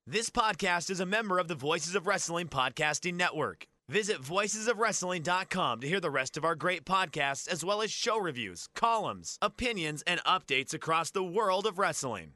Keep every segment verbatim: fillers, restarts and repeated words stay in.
This podcast is a member of the Voices of Wrestling Podcasting Network. Visit voices of wrestling dot com to hear the rest of our great podcasts, as well as show reviews, columns, opinions, and updates across the world of wrestling.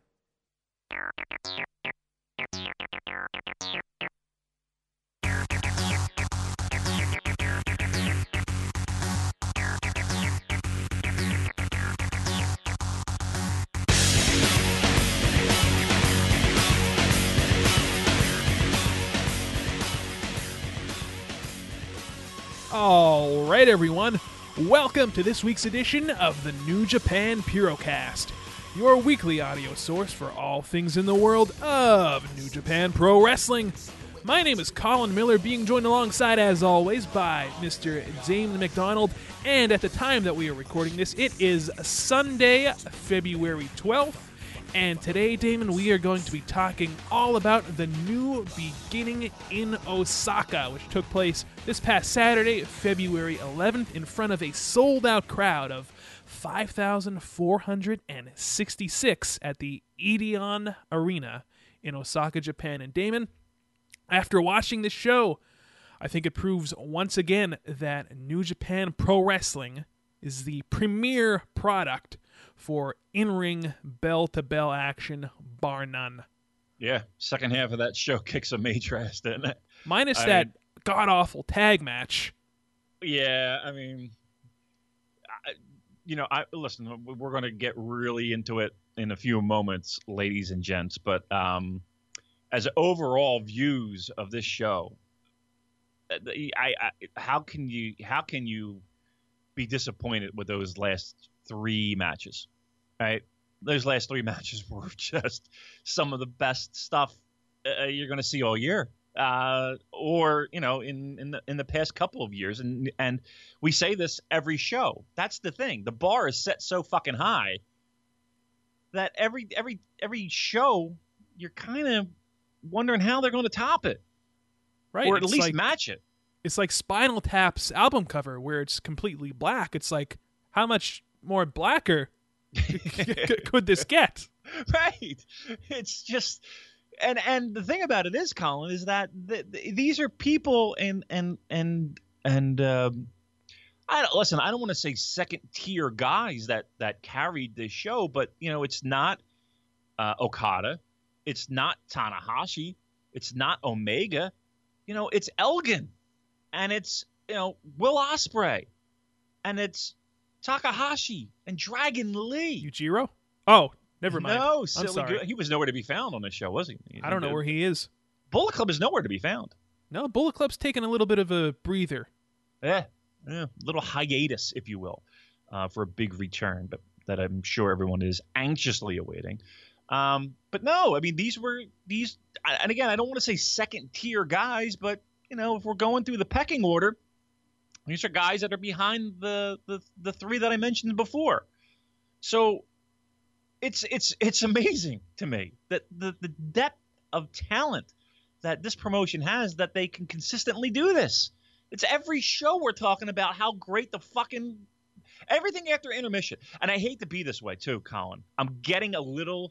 All right, everyone. Welcome to this week's edition of the New Japan Purocast, your weekly audio source for all things in the world of New Japan Pro Wrestling. My name is Colin Miller, being joined alongside, as always, by Mister James McDonald. And at the time that we are recording this, it is Sunday, February twelfth. And today, Damon, we are going to be talking all about the New Beginning in Osaka, which took place this past Saturday, February eleventh, in front of a sold-out crowd of five thousand four hundred sixty-six at the Edion Arena in Osaka, Japan. And Damon, after watching this show, I think it proves once again that New Japan Pro Wrestling is the premier product for in-ring, bell-to-bell action, bar none. Yeah, second half of that show kicks a major ass, didn't it? Minus I that mean, god-awful tag match. Yeah, I mean, I, you know, I listen, we're going to get really into it in a few moments, ladies and gents, but um, as overall views of this show, I, I how can you how can you be disappointed with those last three matches, right? Those last three matches were just some of the best stuff uh, you're going to see all year, uh, or you know, in in the in the past couple of years. And and we say this every show. That's the thing. The bar is set so fucking high that every every every show you're kind of wondering how they're going to top it, Right? or at It's least like, match it. It's like Spinal Tap's album cover, where it's completely black. It's like, how much more blacker could this get? Right. It's just, and and the thing about it is, Colin, is that th- th- these are people and and and and um, I don't listen. I don't want to say second tier guys that that carried this show, but you know, it's not uh, Okada, it's not Tanahashi, it's not Omega, you know, it's Elgin, and it's you know Will Ospreay, and it's Takahashi and Dragon Lee. Yujiro? Oh, never mind. No, I'm silly sorry. good. He was nowhere to be found on this show, was he? I don't know where he is. Bullet Club is nowhere to be found. No, Bullet Club's taking a little bit of a breather. Yeah, yeah, little hiatus, if you will, uh, for a big return, but that I'm sure everyone is anxiously awaiting. Um, but no, I mean these were these, and again, I don't want to say second tier guys, but you know, if we're going through the pecking order, these are guys that are behind the the, the three that I mentioned before. So it's it's it's amazing to me that the, the depth of talent that this promotion has, that they can consistently do this. It's every show we're talking about how great the fucking everything after intermission. And I hate to be this way too, Colin. I'm getting a little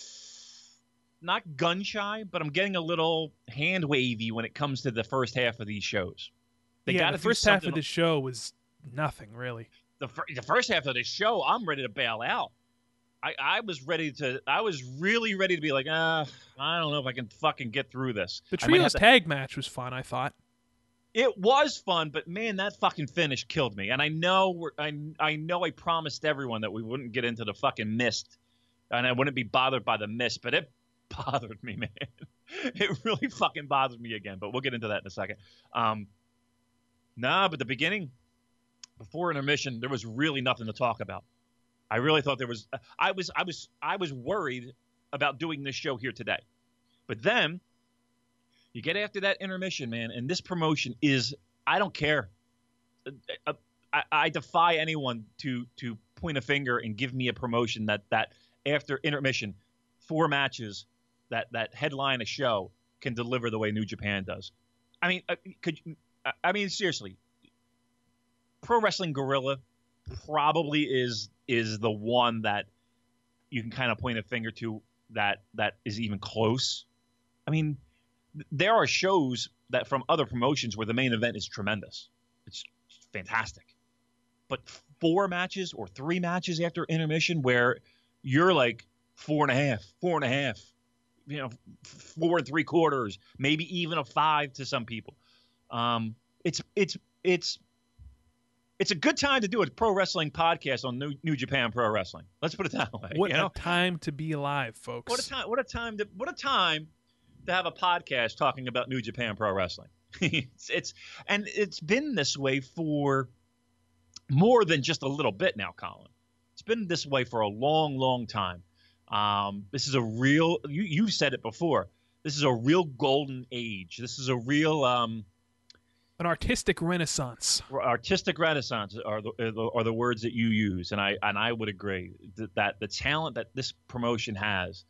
not gun shy, but I'm getting a little hand wavy when it comes to the first half of these shows. They yeah, gotta the do first half something- of the show was nothing, really. the, fir- the first half of this show, I'm ready to bail out. I, I was ready to, I was really ready to be like, ah, I don't know if I can fucking get through this. The I might trios have to- tag match was fun, I thought. It was fun, but man, that fucking finish killed me. And I know, we're, I, I know, I promised everyone that we wouldn't get into the fucking mist, and I wouldn't be bothered by the mist, but it bothered me, man. It really fucking bothered me again. But we'll get into that in a second. Um, nah, but the beginning, before intermission, there was really nothing to talk about. I really thought there was. I was. I was. I was worried about doing this show here today, but then you get after that intermission, man, and this promotion is. I don't care. I, I defy anyone to to point a finger and give me a promotion that that after intermission, four matches that that headline a show can deliver the way New Japan does. I mean, could I mean seriously? Pro Wrestling Guerrilla probably is is the one that you can kind of point a finger to that that is even close I mean, th- there are shows that from other promotions where the main event is tremendous. It's fantastic. But four matches or three matches after intermission where you're like four and a half, four and a half, you know, four and three quarters, maybe even a five to some people. Um, it's it's it's it's a good time to do a pro wrestling podcast on New, New Japan Pro Wrestling. Let's put it that way. What you know? a time to be alive, folks. What a time! What a time! To, what a time to have a podcast talking about New Japan Pro Wrestling. it's, it's and it's been this way for more than just a little bit now, Colin. It's been this way for a long, long time. Um, this is a real. You you've said it before. This is a real golden age. This is a real um, an artistic renaissance. Artistic renaissance are the are the words that you use, and I and I would agree that, that the talent that this promotion has.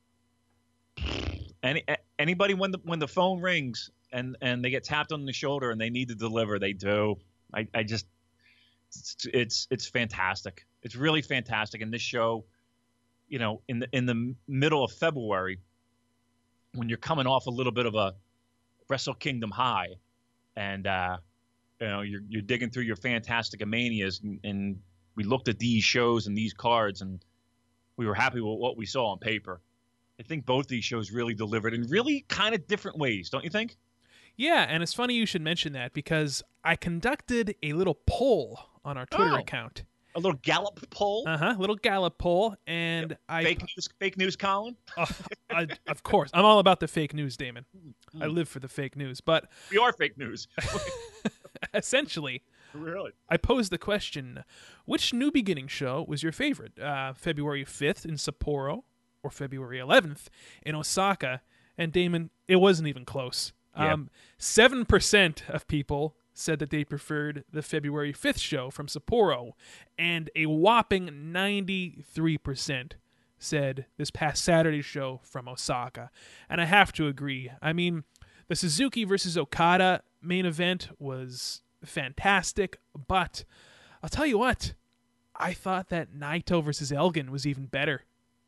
Any anybody when the when the phone rings and and they get tapped on the shoulder and they need to deliver, they do. I I just it's it's, it's fantastic. It's really fantastic. And this show, you know, in the in the middle of February, when you're coming off a little bit of a Wrestle Kingdom high, and uh, you know you're you're digging through your Fantastica Manias, and, and we looked at these shows and these cards, and we were happy with what we saw on paper. I think both these shows really delivered in really kind of different ways, don't you think? Yeah, and it's funny you should mention that because I conducted a little poll on our Twitter Oh. account. A little Gallup poll. Uh huh. Little Gallup poll, and I Fake news, fake news, Colin. Uh, I, of course, I'm all about the fake news, Damon. I live for the fake news. But We are fake news. essentially, Really? I posed the question: which New Beginning show was your favorite? Uh, February fifth in Sapporo or February eleventh in Osaka? And Damon, it wasn't even close. Yeah. Um, seven percent of people said that they preferred the February fifth show from Sapporo, and a whopping ninety-three percent said this past Saturday's show from Osaka. And I have to agree. I mean, the Suzuki versus Okada main event was fantastic, but I'll tell you what, I thought that Naito versus Elgin was even better.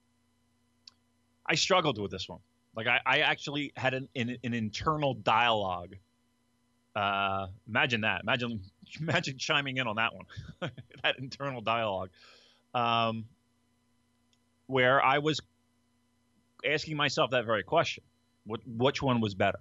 I struggled with this one. Like I, I actually had an, an an internal dialogue. Uh, imagine that. Imagine imagine chiming in on that one. That internal dialogue, um, where I was asking myself that very question: what which one was better?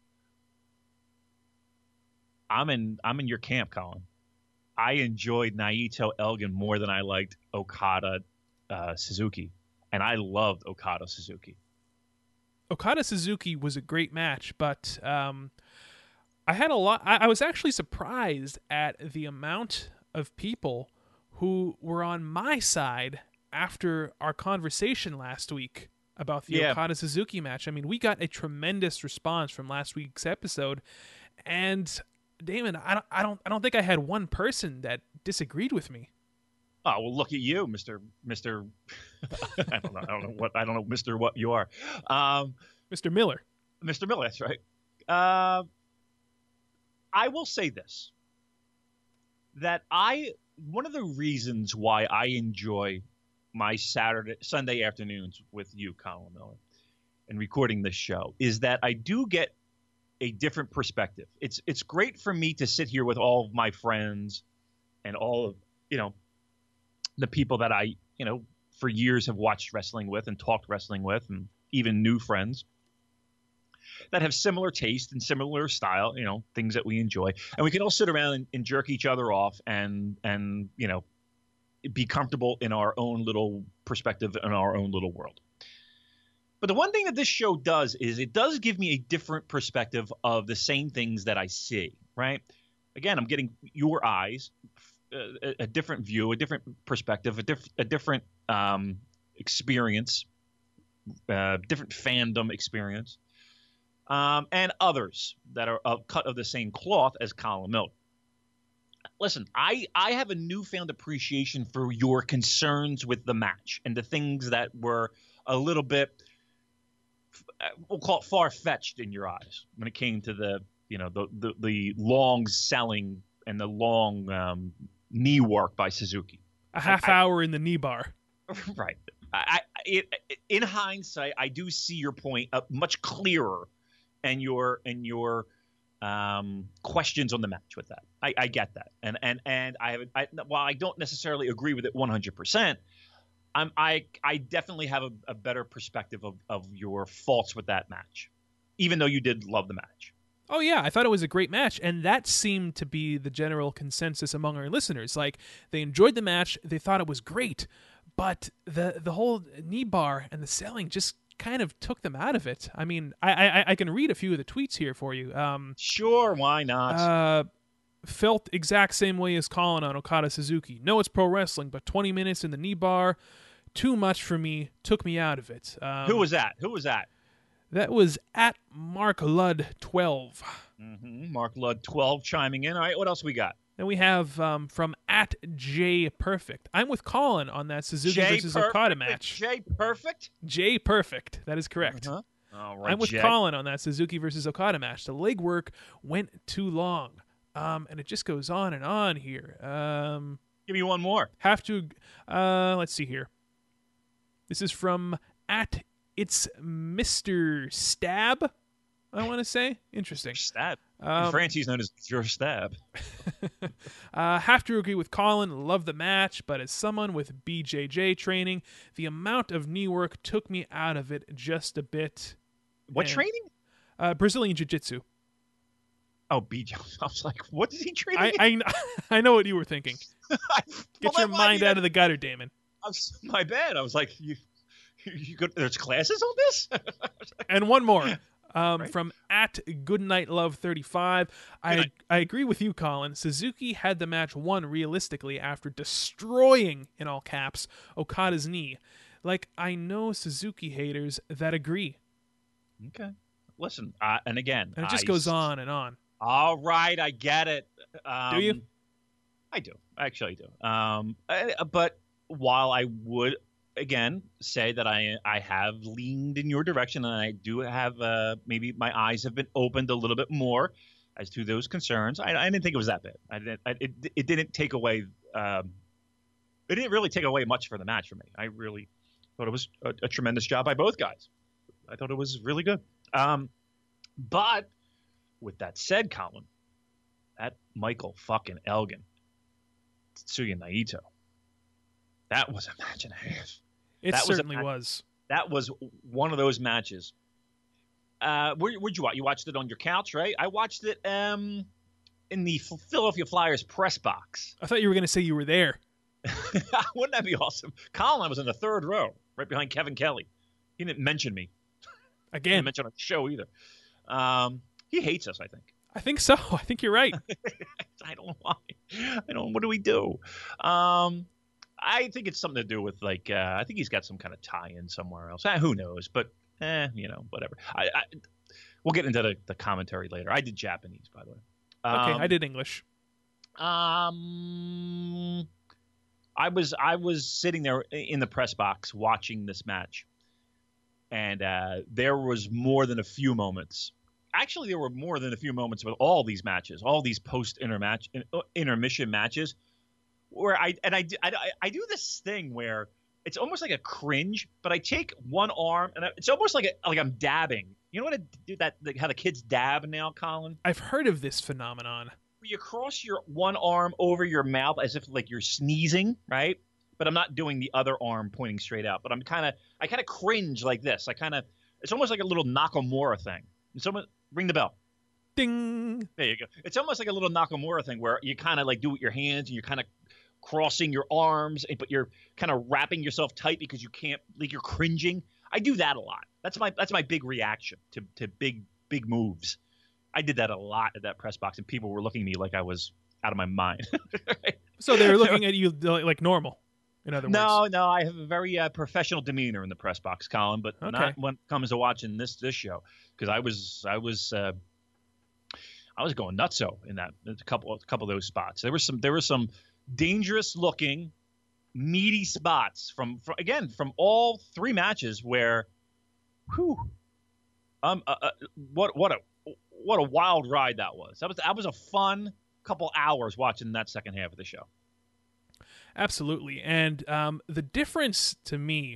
I'm in I'm in your camp, Colin. I enjoyed Naito Elgin more than I liked Okada uh, Suzuki, and I loved Okada Suzuki. Okada Suzuki was a great match, but um, I had a lot. I, I was actually surprised at the amount of people who were on my side after our conversation last week about the Yeah. Okada Suzuki match. I mean, we got a tremendous response from last week's episode, and Damon, I don't, I don't, I don't think I had one person that disagreed with me. Oh well, look at you, Mister Mister I don't know. I don't know what I don't know, Mister What you are, um, Mister Miller. Mister Miller. That's right. Uh, I will say this: that I one of the reasons why I enjoy my Saturday Sunday afternoons with you, Colin Miller, and recording this show is that I do get a different perspective. It's it's great for me to sit here with all of my friends and all of you know. the people that I, you know, for years have watched wrestling with and talked wrestling with, and even new friends that have similar taste and similar style, you know, things that we enjoy. And we can all sit around and, and jerk each other off and, and, you know, be comfortable in our own little perspective in our own little world. But the one thing that this show does is it does give me a different perspective of the same things that I see, right? Again, I'm getting your eyes, a, a different view, a different perspective, a, diff, a different um, experience, uh, different fandom experience, um, and others that are uh, cut of the same cloth as Colin Miller. Listen, I, I have a newfound appreciation for your concerns with the match and the things that were a little bit, we'll call it far-fetched in your eyes when it came to the, you know, the the, the long selling and the long um, knee work by Suzuki. A half I- hour in the knee bar. Right. I, I it, in hindsight, I do see your point uh, much clearer, and your and your um, questions on the match with that. I, I get that, and and and I, I while I don't necessarily agree with it one hundred percent, I'm I I definitely have a, a better perspective of of your faults with that match, even though you did love the match. Oh, yeah, I thought it was a great match, and that seemed to be the general consensus among our listeners. Like, they enjoyed the match, they thought it was great, but the the whole knee bar and the selling just kind of took them out of it. I mean, I I, I can read a few of the tweets here for you. Um, Sure, why not? uh, felt exact same way as Colin on Okada Suzuki. No, it's pro wrestling, but twenty minutes in the knee bar, too much for me, took me out of it. Um, Who was that? Who was that? That was at Mark Ludd twelve. Mm-hmm. Mark Ludd twelve chiming in. All right, what else we got? Then we have um, from at J Perfect. I'm with Colin on that Suzuki Jay versus Perfect, Okada match. Jay Perfect? J Perfect. That is correct. Uh-huh. All right, I'm with Jay. Colin on that Suzuki versus Okada match. The legwork went too long. Um, and it just goes on and on here. Um, Give me one more. have to, uh, let's see here. This is from at It's Mister Stab, I want to say. Interesting. Stab. Um, In France, he's known as your stab. uh, have to agree with Colin. Love the match, but as someone with B J J training, the amount of knee work took me out of it just a bit. What And- training? Uh, Brazilian Jiu-Jitsu. Oh, B J. I was like, what is he training? I, I I know what you were thinking. I, Get your mind out of the gutter, Damon. the. My bad. I was like, you. You go, there's classes on this? And one more. Um, Right. From at Goodnight Love thirty-five. I Goodnight. I agree with you, Colin. Suzuki had the match won realistically after destroying, in all caps, Okada's knee. Like, I know Suzuki haters that agree. Okay. Listen, uh, and again. And it just I goes s- on and on. All right, I get it. Um, Do you? I do. Actually, I do. Um, I, but while I would, again, say that I I have leaned in your direction, and I do have uh, maybe my eyes have been opened a little bit more as to those concerns. I, I didn't think it was that bad. I didn't. I, it it didn't take away. Um, it didn't really take away much for the match for me. I really thought it was a, a tremendous job by both guys. I thought it was really good. Um, but with that said, Colin, that Michael fucking Elgin, Tetsuya Naito, that was a match and a half. It That was a certainly match- was. That was one of those matches. Uh, where, where'd you watch? You watched it on your couch, right? I watched it um, in the Ph- Philadelphia Flyers press box. I thought you were going to say you were there. Wouldn't that be awesome? Colin was in the third row, right behind Kevin Kelly. He didn't mention me. He didn't Again, mention on the show either. Um, he hates us, I think. I think so. I think you're right. I don't know why. I don't. What do we do? Um, I think it's something to do with like. Uh, I think he's got some kind of tie-in somewhere else. Eh, who knows? But eh, you know, whatever. I, I we'll get into the, the commentary later. I did Japanese, by the way. Okay, Um, I did English. Um, I was I was sitting there in the press box watching this match, and uh, there was more than a few moments. Actually, there were more than a few moments with all these matches, all these post intermatch intermission matches, where I and I, I I do this thing where it's almost like a cringe, but I take one arm and I, it's almost like a, like I'm dabbing. You know what I do that like how the kids dab now, Colin? I've heard of this phenomenon. Where you cross your one arm over your mouth as if like you're sneezing, right? But I'm not doing the other arm pointing straight out. But I'm kind of I kind of cringe like this. I kind of it's almost like a little Nakamura thing. And someone ring the bell. Ding. There you go. It's almost like a little Nakamura thing where you kind of like do it with your hands and you're kind of crossing your arms, but you're kind of wrapping yourself tight because you can't, like you're cringing. I do that a lot. That's my that's my big reaction to to big big moves. I did that a lot at that press box, and people were looking at me like I was out of my mind. So they were looking at you like normal, in other no, words. no, I have a very uh, professional demeanor in the press box, Colin, but Okay. not when it comes to watching this this show because I was I was uh, I was going nutso in that a couple a couple of those spots. There were some there were some dangerous looking meaty spots from, from again from all three matches where, whew, um, uh, uh, what what a what a wild ride that was. That was that was a fun couple hours watching that second half of the show. Absolutely. And um, the difference to me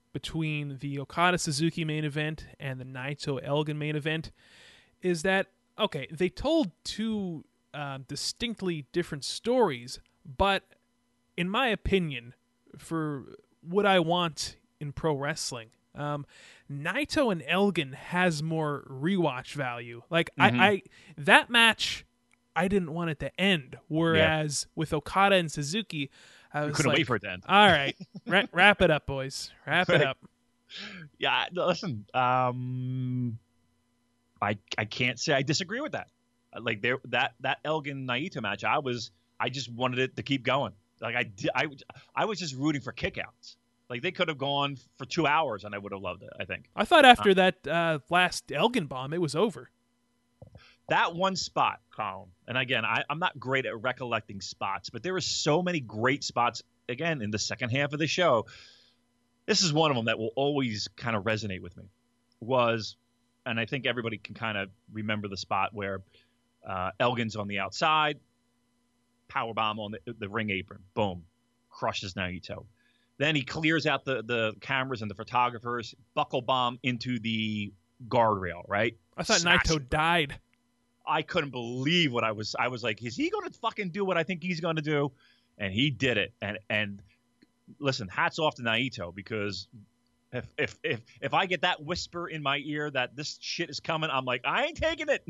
between the Okada Suzuki main event and the Naito Elgin main event is that, okay, they told two uh, distinctly different stories, but in my opinion, for what I want in pro wrestling, um, Naito and Elgin has more rewatch value. Like, mm-hmm. I, I that match, I didn't want it to end, whereas yeah. with Okada and Suzuki, I was you couldn't like, wait for it to end. All right, Ra- wrap it up, boys. Wrap it up. Yeah, listen, um, I I can't say I disagree with that. Like there, that that Elgin Naito match, I was I just wanted it to keep going. Like I did, I I was just rooting for kickouts. Like they could have gone for two hours, and I would have loved it. I think. I thought after uh, that uh, last Elgin bomb, it was over. That one spot, Colin, and again, I, I'm not great at recollecting spots, but there were so many great spots, again, in the second half of the show. This is one of them that will always kind of resonate with me, was, and I think everybody can kind of remember the spot where uh, Elgin's on the outside, powerbomb on the, the ring apron, boom, crushes Naito. Then he clears out the, the cameras and the photographers, buckle bomb into the guardrail, right? I thought Smash Naito him. died. I couldn't believe what I was. I was like, is he going to fucking do what I think he's going to do? And he did it. And and listen, hats off to Naito, because if if if if I get that whisper in my ear that this shit is coming, I'm like, I ain't taking it.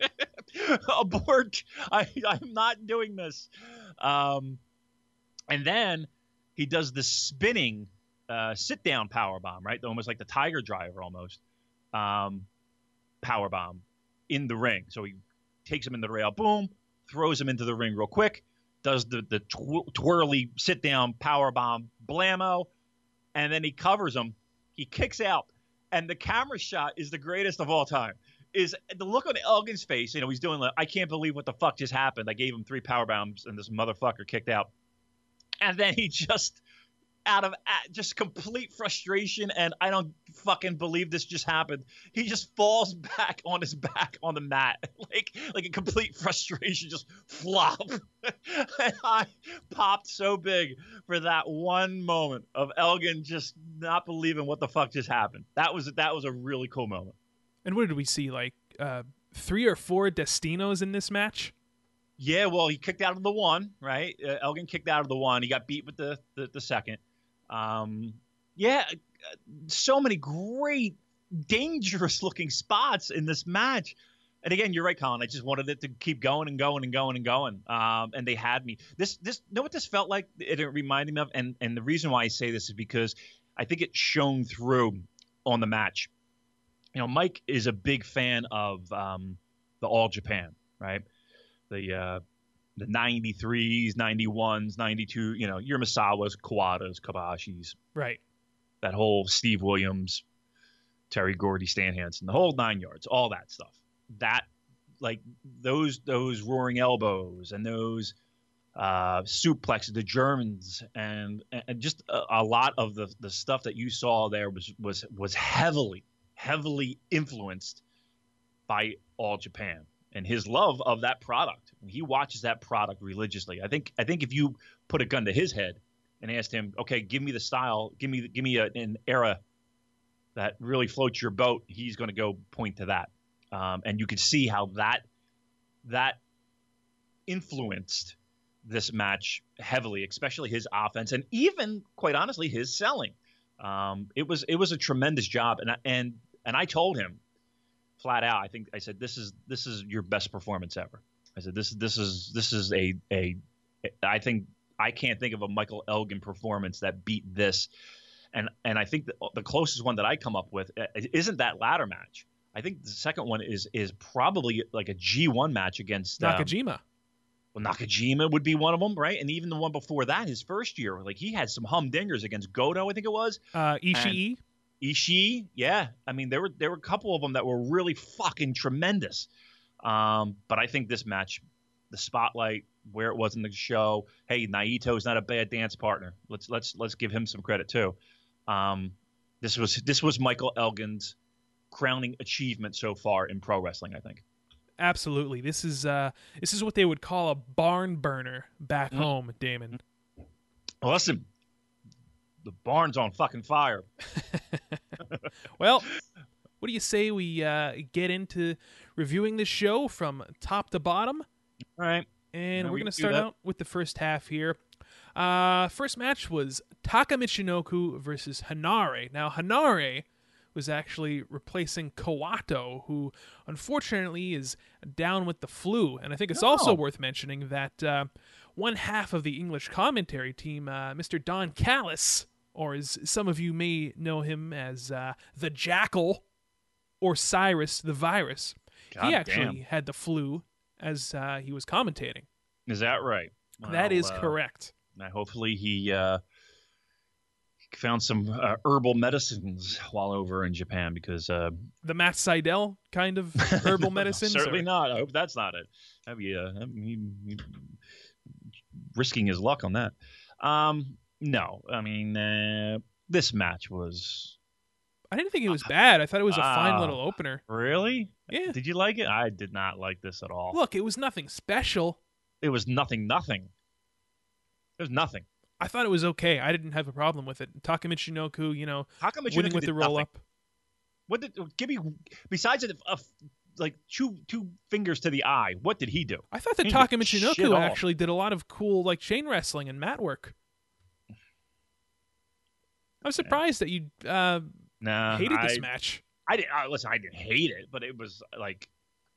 Abort. I I'm not doing this. Um, and then he does the spinning uh, sit down power bomb, right? Almost like the Tiger Driver, almost um, power bomb in the ring. So he takes him in the rail, boom, throws him into the ring real quick, does the the tw- twirly sit down power bomb, blammo, and then he covers him. He kicks out, and the camera shot is the greatest of all time. Is the look on Elgin's face? You know, he's doing like, I can't believe what the fuck just happened. I gave him three power bombs, and this motherfucker kicked out. And then he just, out of just complete frustration, and I don't fucking believe this just happened, he just falls back on his back on the mat, like like a complete frustration, just flop. And I popped so big for that one moment of Elgin just not believing what the fuck just happened. That was that was a really cool moment. And what did we see? Like uh, three or four Destinos in this match? Yeah, well, he kicked out of the one, right? Uh, Elgin kicked out of the one. He got beat with the the, the second. Um, yeah, so many great, dangerous-looking spots in this match. And again, you're right, Colin. I just wanted it to keep going and going and going and going. Um, and they had me. This, this, know what this felt like? It, it reminded me of, and and the reason why I say this is because I think it shone through on the match. You know, Mike is a big fan of um, the All Japan, right? The uh, the ninety-threes, ninety-ones, ninety-two, you know, your Misawas, Kawadas, Kobashis. Right. That whole Steve Williams, Terry Gordy, Stan Hansen, the whole nine yards, all that stuff. That, like, those those roaring elbows and those uh, suplexes, the Germans, and and just a, a lot of the, the stuff that you saw there was was was heavily, heavily influenced by All Japan. And his love of that product. He watches that product religiously. I think I think if you put a gun to his head and asked him, okay, give me the style, give me give me a, an era that really floats your boat, he's going to go point to that. Um, and you could see how that that influenced this match heavily, especially his offense and even, quite honestly, his selling. Um, it was it was a tremendous job. And I, and and I told him, flat out, I think I said, this is this is your best performance ever. I said, this this is this is a a I think I can't think of a Michael Elgin performance that beat this. And and I think the, the closest one that I come up with isn't that ladder match. I think the second one is is probably like a G one match against Nakajima. Um, well, Nakajima would be one of them, right? And even the one before that, his first year, like he had some humdingers against Goto, I think it was. Uh, Ishii. And, Ishii, yeah. I mean, there were there were a couple of them that were really fucking tremendous. Um, but I think this match, the spotlight, where it was in the show, hey, Naito's not a bad dance partner. Let's let's let's give him some credit too. Um, this was this was Michael Elgin's crowning achievement so far in pro wrestling, I think. Absolutely. This is uh, this is what they would call a barn burner back mm-hmm. home, Damon. Well, listen. the barn's on fucking fire. Well, what do you say we uh, get into reviewing this show from top to bottom? All right. And Now we're we going to do start that. out with the first half here. Uh, first match was Taka Michinoku versus Hanare. Now, Hanare was actually replacing Kawato, who unfortunately is down with the flu. And I think it's Oh. also worth mentioning that uh, one half of the English commentary team, uh, Mister Don Callis, or as some of you may know him as uh, the Jackal or Cyrus the Virus, God he actually damn. had the flu as uh, he was commentating. Is that right? that Well, is uh, correct. uh, Hopefully he uh, found some uh, herbal medicines while over in Japan because uh, The Matt Seidel kind of herbal medicines? Certainly or- not. I hope that's not it. That'd be uh, that'd be- be risking his luck on that. Um, no, I mean uh, this match was I didn't think it was bad. I thought it was a fine Ah. little opener. really. Yeah. Did you like it? I did not like this at all. Look, it was nothing special. It was nothing. Nothing. It was nothing. I thought it was okay. I didn't have a problem with it. Taka Michinoku, you know, How come winning Michinoku with did the roll nothing? up. What did give me besides a, a like two two fingers to the eye? What did he do? I thought that He Taka did shit Michinoku all. actually did a lot of cool like chain wrestling and mat work. I'm surprised that you uh, Nah, hated I, this match. I didn't. I, listen, I didn't hate it, but it was like,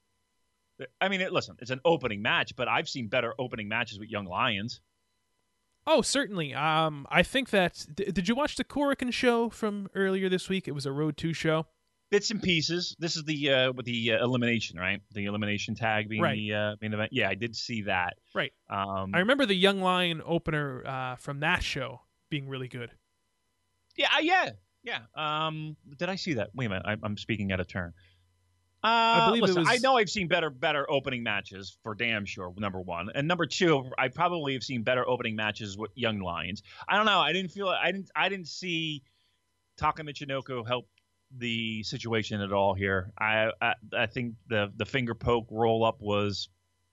I mean, it, listen, it's an opening match, but I've seen better opening matches with Young Lions. Oh, certainly. Um, I think that. D- did you watch the Korakuen show from earlier this week? It was a Road two show. Bits and pieces. This is the uh, with the uh, elimination, right? The elimination tag being Right. the uh, main event. Yeah, I did see that. Right. Um, I remember the Young Lion opener uh, from that show being really good. yeah, uh, yeah, yeah. Um, did I see that? Wait a minute, I, I'm speaking out of turn. Uh, I believe it listen, was- I know I've seen better, better opening matches for damn sure. Number one, and number two, I probably have seen better opening matches with Young Lions. I don't know. I didn't feel. I didn't. I didn't see Taka Michinoku help the situation at all here. I, I I think the the finger poke roll up was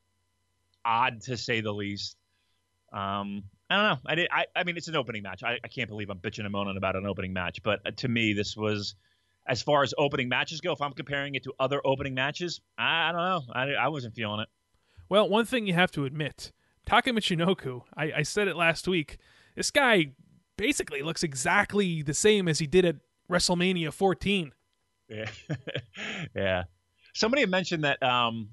odd to say the least. Um, I don't know. I did. I, I mean, it's an opening match. I, I can't believe I'm bitching and moaning about an opening match, but uh, to me, this was, as far as opening matches go, if I'm comparing it to other opening matches, I, I don't know. I, I wasn't feeling it. Well, one thing you have to admit, Taka Michinoku, I, I said it last week, this guy basically looks exactly the same as he did at WrestleMania fourteen. Yeah, yeah. Somebody had mentioned that um,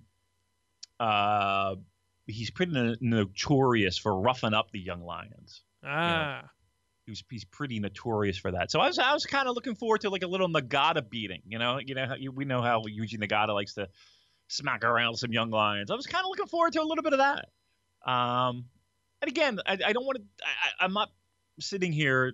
uh, he's pretty no- notorious for roughing up the Young Lions. Ah. He was, he's pretty notorious for that. So I was I was kind of looking forward to like a little Nagata beating. You know, you know how you, we know how Yuji Nagata likes to smack around some Young Lions. I was kind of looking forward to a little bit of that. Um, and again, I, I don't want to. I, I'm not sitting here,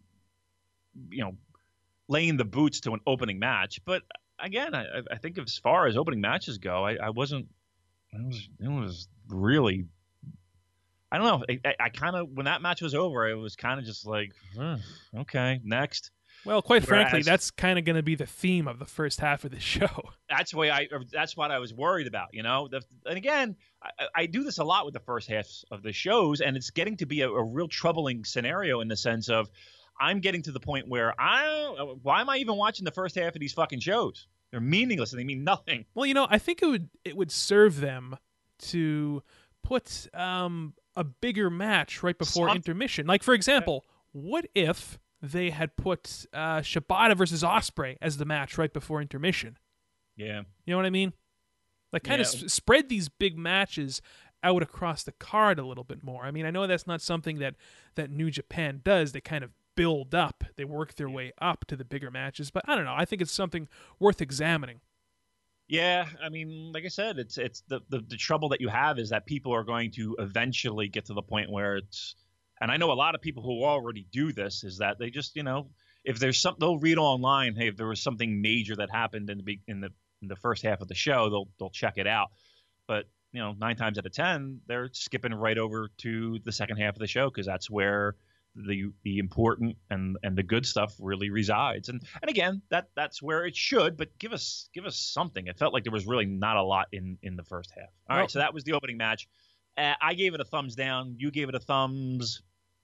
you know, laying the boots to an opening match. But again, I, I think as far as opening matches go, I, I wasn't. It was it was really. I don't know. I, I, I kind of when that match was over, it was kind of just like, "Hmm, okay, next. Well, quite frankly, Whereas- that's kind of going to be the theme of the first half of the show. That's why I. or That's what I was worried about. You know. The, and again, I, I do this a lot with the first half of the shows, and it's getting to be a, a real troubling scenario in the sense of, I'm getting to the point where I. don't- Why am I even watching the first half of these fucking shows? They're meaningless and they mean nothing. Well, you know, I think it would it would serve them to put um, a bigger match right before Some- intermission. Like, for example, what if they had put uh, Shibata versus Osprey as the match right before intermission? Yeah. You know what I mean? Like, kind Yeah. of s- spread these big matches out across the card a little bit more. I mean, I know that's not something that, that New Japan does. They kind of build up. They work their way up to the bigger matches. But I don't know. I think it's something worth examining. Yeah, I mean, like I said, it's it's the, the the trouble that you have is that people are going to eventually get to the point where it's, and I know a lot of people who already do this, is that they just, you know, if there's some, they'll read online, hey, if there was something major that happened in the big in the in the first half of the show, they'll they'll check it out. But you know, nine times out of ten, they're skipping right over to the second half of the show because that's where the the important and and the good stuff really resides. And and again, that that's where it should, but give us give us something. It felt like there was really not a lot in in the first half. All Well- right, so that was the opening match. Uh, I gave it a thumbs down. You gave it a thumbs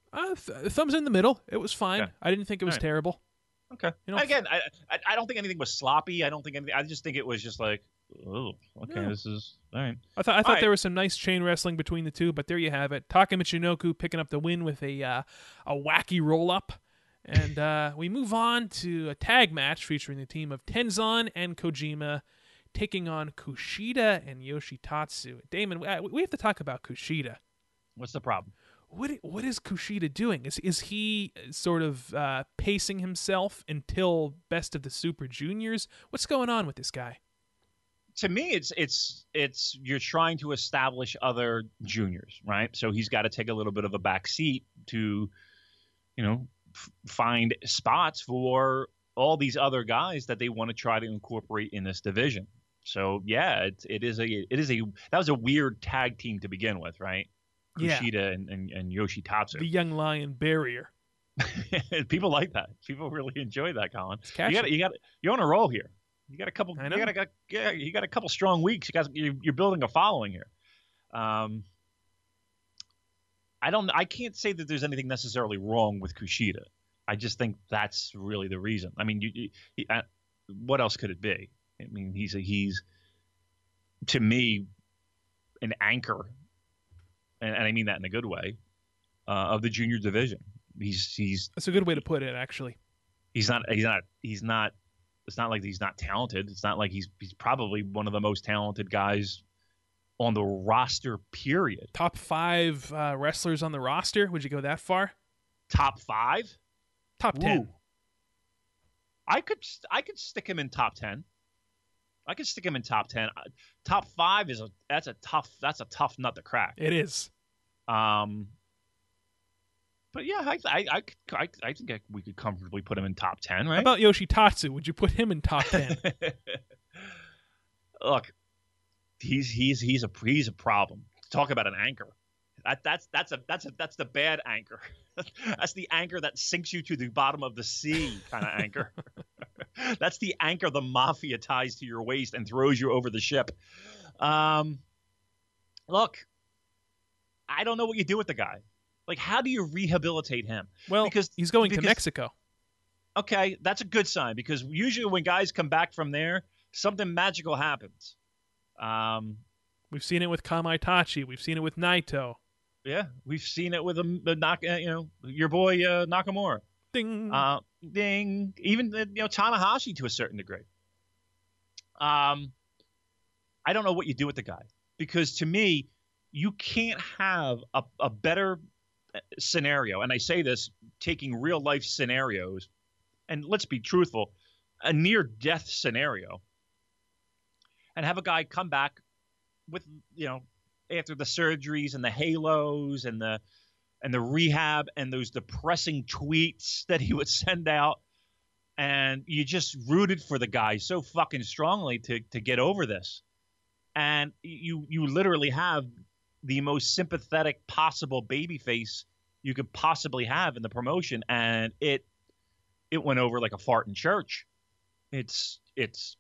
Uh, th- thumbs in the middle. It was fine. Okay. I didn't think it was All right. terrible. Okay. You know, Again, I, I I don't think anything was sloppy. I don't think anything. I just think it was just like, oh, okay, No. this is all right. I thought I thought right. there was some nice chain wrestling between the two, but there you have it. Taka Michinoku picking up the win with a uh, a wacky roll up, and uh, we move on to a tag match featuring the team of Tenzan and Kojima taking on Kushida and Yoshitatsu. Damon, we we have to talk about Kushida. What's the problem? What what is Kushida doing? Is is he sort of uh, pacing himself until Best of the Super Juniors? What's going on with this guy? To me, it's it's it's you're trying to establish other juniors, right? So he's got to take a little bit of a back seat to, you know, f- find spots for all these other guys that they want to try to incorporate in this division. So yeah, it it is a it is a that was a weird tag team to begin with, right? Yeah. Kushida and, and, and Yoshitatsu. The Young Lion Barrier. People like that. People really enjoy that, Colin. It's You catchy. got you got you're on a roll here. You got a couple. I know. You got a yeah, you got a couple strong weeks. You got you're, you're building a following here. Um, I don't. I can't say that there's anything necessarily wrong with Kushida. I just think that's really the reason. I mean, you, you, he, uh, what else could it be? I mean, he's a, he's to me an anchor, and, and I mean that in a good way, uh, of the junior division. He's he's That's a good way to put it, actually. he's not he's not he's not. It's not like he's not talented. It's not like he's he's probably one of the most talented guys on the roster. Period. Top five uh, wrestlers on the roster. Would you go that far? Top five. Top ten. Ooh. I could I could stick him in top ten. I could stick him in top ten. Uh, Top five is a that's a tough that's a tough nut to crack. It is. Um, but yeah, I I I, could, I, I think I, we could comfortably put him in top ten, right? How about Yoshitatsu? Would you put him in top ten? Look, he's he's he's a he's a problem. Talk about an anchor. That that's that's a that's a that's the bad anchor. That's the anchor that sinks you to the bottom of the sea kind of anchor. That's the anchor the mafia ties to your waist and throws you over the ship. Um, look, I don't know what you do with the guy. Like, how do you rehabilitate him? Well, Because- he's going because- to Mexico. Okay, that's a good sign because usually when guys come back from there, something magical happens. Um, We've seen it with Kamaitachi. We've seen it with Naito. yeah, we've seen it with um, the knock, uh, you know, your boy uh, Nakamura. Ding. Uh, ding. Even uh, you know Tanahashi to a certain degree. Um, I don't know what you do with the guy because to me, you can't have a, a better scenario. And I say this taking real life scenarios, and let's be truthful, a near death scenario, and have a guy come back with you know after the surgeries and the halos and the and the rehab and those depressing tweets that he would send out, and you just rooted for the guy so fucking strongly to to get over this, and you you literally have the most sympathetic possible babyface you could possibly have in the promotion, and it it went over like a fart in church. It's it's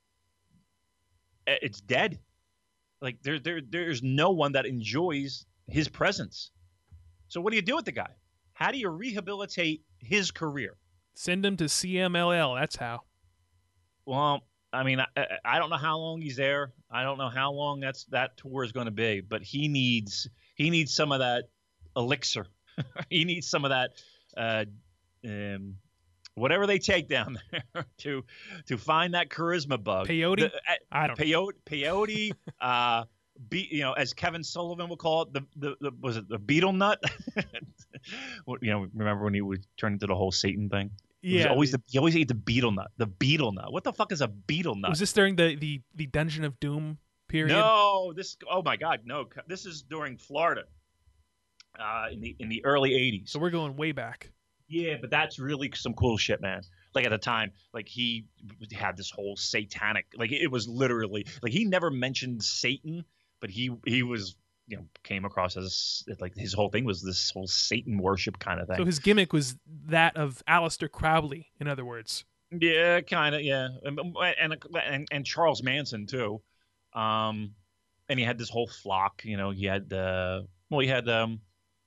it's dead. Like there there there's no one that enjoys his presence. So what do you do with the guy? How do you rehabilitate his career? Send him to C M L L. That's how. Well, I mean, I, I don't know how long he's there. I don't know how long that's that tour is going to be, but he needs he needs some of that elixir. He needs some of that uh, um, whatever they take down there to to find that charisma bug. Peyote? The- uh, I don't know. Peyote, peyote, uh, be, you know, as Kevin Sullivan will call it, the, the, the was it the beetle nut? What- you know, remember when he would turn into the whole Satan thing? It was Yeah. always the, he always ate the beetle nut. The beetle nut. What the fuck is a beetle nut? Was this during the, the, the Dungeon of Doom period? No, this. Oh my God, no. This is during Florida, uh, in the in the early eighties. So we're going way back. Yeah, but that's really some cool shit, man. Like at the time, like he had this whole satanic, like it was literally, like he never mentioned Satan, but he he was, you know, came across as like his whole thing was this whole Satan worship kind of thing. So his gimmick was that of Aleister Crowley, in other words. Yeah, kind of, yeah, and, and and and Charles Manson too, um, and he had this whole flock. You know, he had uh, well, he had um,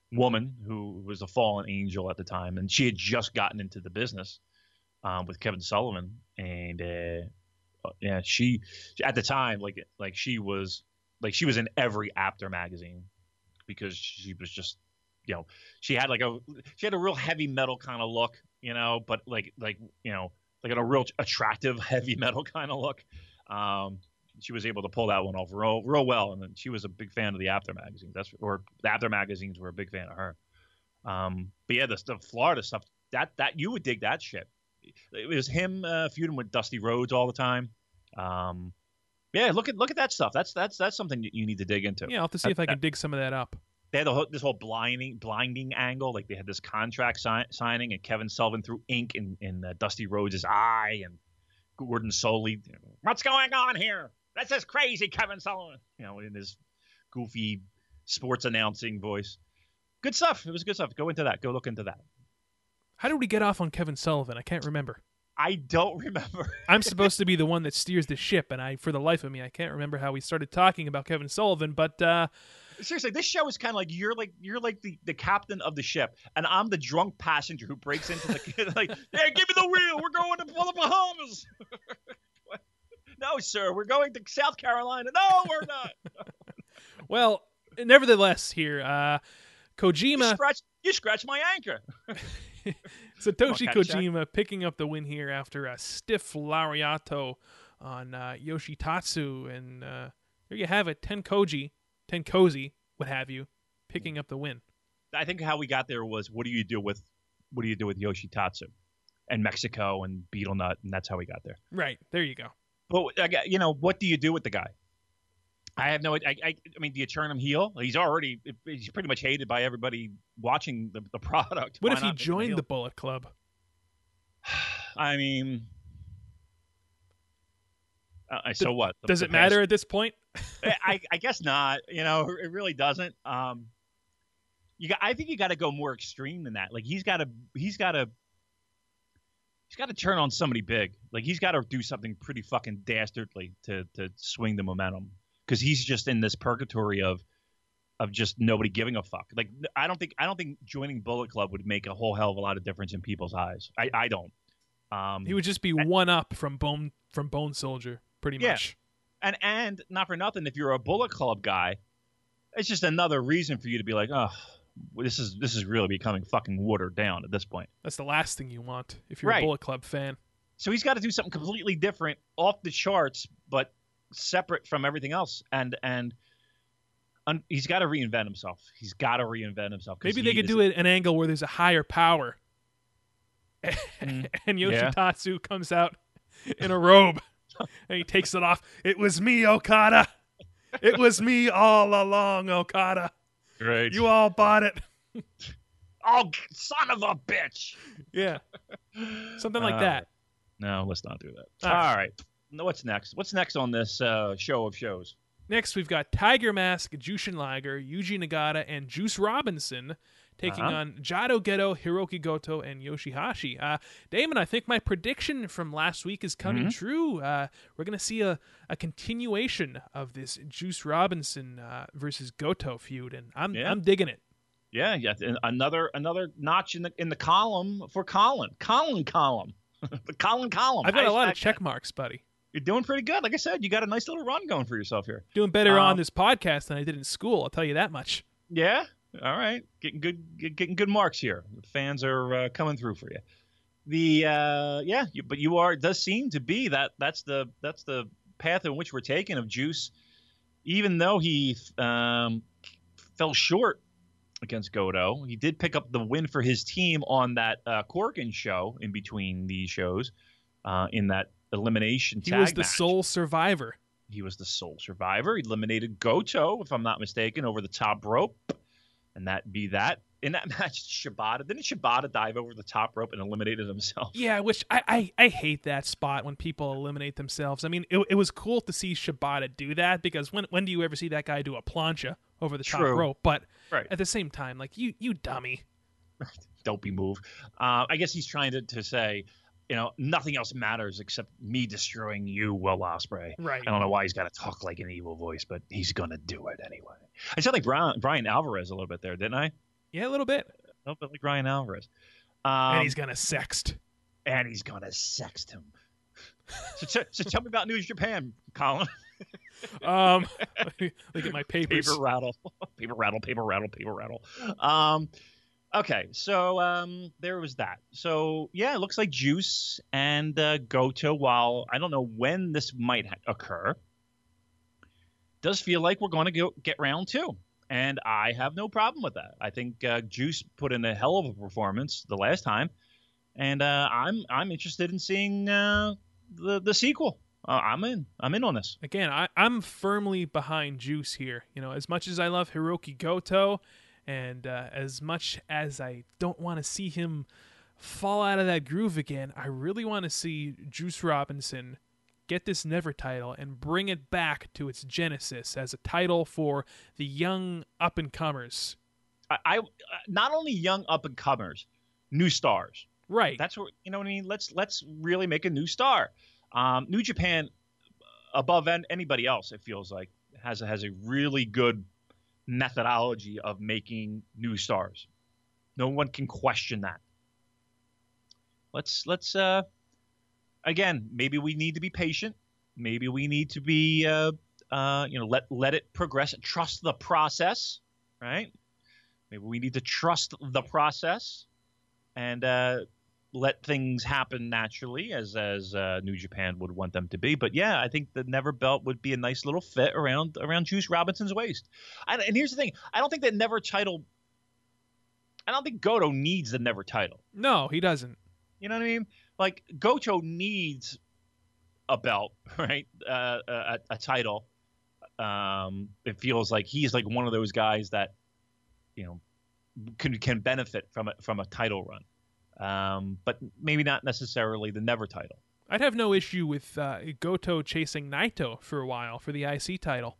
woman who was a fallen angel at the time, and she had just gotten into the business um, with Kevin Sullivan, and uh, yeah, she at the time like like she was like she was in every Apter magazine because she was just you know she had like a she had a real heavy metal kind of look, you know, but like like you know like a real attractive heavy metal kind of look. Um, she was able to pull that one off real, real well, and then she was a big fan of the Apter magazine. That's or the Apter magazines were a big fan of her. Um, but yeah, the stuff, Florida stuff, that that you would dig that shit. It was him uh, feuding with Dusty Rhodes all the time. Um, yeah, look at look at that stuff. That's that's that's something you need to dig into. Yeah, I'll have to see that, if I can that, dig some of that up. They had the whole, this whole blinding blinding angle, like they had this contract si- signing, and Kevin Sullivan threw ink in in uh, Dusty Rhodes' eye, and Gordon Soley, what's going on here? This is crazy, Kevin Sullivan. You know, in his goofy sports announcing voice. Good stuff. It was good stuff. Go into that. Go look into that. How did we get off on Kevin Sullivan? I can't remember. I don't remember. I'm supposed to be the one that steers the ship, and I, for the life of me, I can't remember how we started talking about Kevin Sullivan. But uh, seriously, this show is kind of like you're like you're like the, the captain of the ship, and I'm the drunk passenger who breaks into the like, hey, give me the wheel. We're going to the Bahamas. No, sir, we're going to South Carolina. No, we're not. Well, nevertheless, here, uh, Kojima... You scratch, you scratch my anchor. Satoshi Kojima picking up the win here after a stiff lariato on uh, Yoshitatsu. And uh, there you have it, Tenkoji, Tenkozi, what have you, picking up the win. I think how we got there was, what do you do with what do you do with Yoshitatsu and Mexico and Beetle Nut, and that's how we got there. Right, there you go. But, you know, what do you do with the guy? I have no I, I, I mean, do you turn him heel? He's already, he's pretty much hated by everybody watching the, the product. What Why if he joined the Bullet Club? I mean, uh, so what? The, Does the it matter past, at this point? I, I guess not. You know, it really doesn't. Um, you got, I think you got to go more extreme than that. Like he's got to, he's got to, He's got to turn on somebody big. Like he's got to do something pretty fucking dastardly to to swing the momentum, because he's just in this purgatory of of just nobody giving a fuck. Like I don't think I don't think joining Bullet Club would make a whole hell of a lot of difference in people's eyes. I, I don't. Um, he would just be and, one up from Bone from Bone Soldier, pretty yeah. much. And and not for nothing, if you're a Bullet Club guy, it's just another reason for you to be like, oh, this is this is really becoming fucking watered down at this point. That's the last thing you want if you're right. a Bullet Club fan. So he's got to do something completely different, off the charts, but separate from everything else. And and un- he's got to reinvent himself. He's got to reinvent himself. Maybe they could do it an angle where there's a higher power, mm, and Yoshitatsu yeah. comes out in a robe, and he takes it off. It was me, Okada. It was me all along, Okada. Right. You all bought it. Oh, son of a bitch. Yeah. Something like uh, that. No, let's not do that. All right. All right. What's next? What's next on this uh, show of shows? Next, we've got Tiger Mask, Jushin Liger, Yuji Nagata, and Juice Robinson taking uh-huh. on Jado Geto, Hiroki Goto, and Yoshihashi. Uh, Damon, I think my prediction from last week is coming mm-hmm. true. Uh, we're going to see a, a continuation of this Juice Robinson uh, versus Goto feud, and I'm yeah. I'm digging it. Yeah, yeah. Another another notch in the in the column for Colin. Colin column. The Colin column. I've got a lot I, of check marks, buddy. You're doing pretty good. Like I said, you got a nice little run going for yourself here. Doing better um, on this podcast than I did in school, I'll tell you that much. Yeah? All right. Getting good getting good marks here. The fans are uh, coming through for you. The uh, yeah, you, but you are it does seem to be that that's the that's the path in which we're taking of Juice, even though he um, fell short against Goto. He did pick up the win for his team on that uh, Corkin show in between these shows uh, in that elimination he tag was the match. sole survivor. He was the sole survivor. He eliminated Goto, if I'm not mistaken, over the top rope. And that be that. In that match, Shibata, didn't Shibata dive over the top rope and eliminated himself? Yeah, which I, I, I hate that spot when people eliminate themselves. I mean, it, it was cool to see Shibata do that, because when when do you ever see that guy do a plancha over the True. top rope? But right. at the same time, like, you you dummy. Dopey move. Uh, I guess he's trying to, to say, you know, nothing else matters except me destroying you, Will Ospreay. Right. I don't know why he's got to talk like an evil voice, but he's going to do it anyway. I sound like Brian, Brian Alvarez a little bit there, didn't I? Yeah, a little bit. A little bit like Ryan Alvarez. Um, And he's gonna sext. and he's gonna sext him. So, t- so tell me about New Japan, Colin. Um, look at my papers. Paper rattle, paper rattle, paper rattle, paper rattle. Um, okay, so um, there was that. So yeah, it looks like Juice and uh, Goto. While I don't know when this might ha- occur, does feel like we're going to go get round two, and I have no problem with that. I think uh, Juice put in a hell of a performance the last time, and uh, I'm I'm interested in seeing uh, the the sequel. Uh, I'm in. I'm in on this. Again, I, I'm firmly behind Juice here. You know, as much as I love Hiroki Goto, and uh, as much as I don't want to see him fall out of that groove again, I really want to see Juice Robinson get this Never title and bring it back to its genesis as a title for the young up-and-comers. I, I not only young up and comers, new stars. Right. That's what you know what I mean. Let's let's really make a new star. Um, New Japan, above an, anybody else, it feels like has a, has a really good methodology of making new stars. No one can question that. Let's let's uh, again. Maybe we need to be patient. Maybe we need to be uh, uh, you know let let it progress. Trust the process, right? Maybe we need to trust the process and uh, let things happen naturally as as uh, New Japan would want them to be. But yeah, I think the Never belt would be a nice little fit around around Juice Robinson's waist. I, and here's the thing: I don't think that Never title. I don't think Goto needs the Never title. No, he doesn't. You know what I mean? Like Goto needs a belt, right? Uh, a, a title. Um, it feels like he's like one of those guys that, you know, can can benefit from it from a title run. Um, but maybe not necessarily the Never title. I'd have no issue with uh, Goto chasing Naito for a while for the I C title.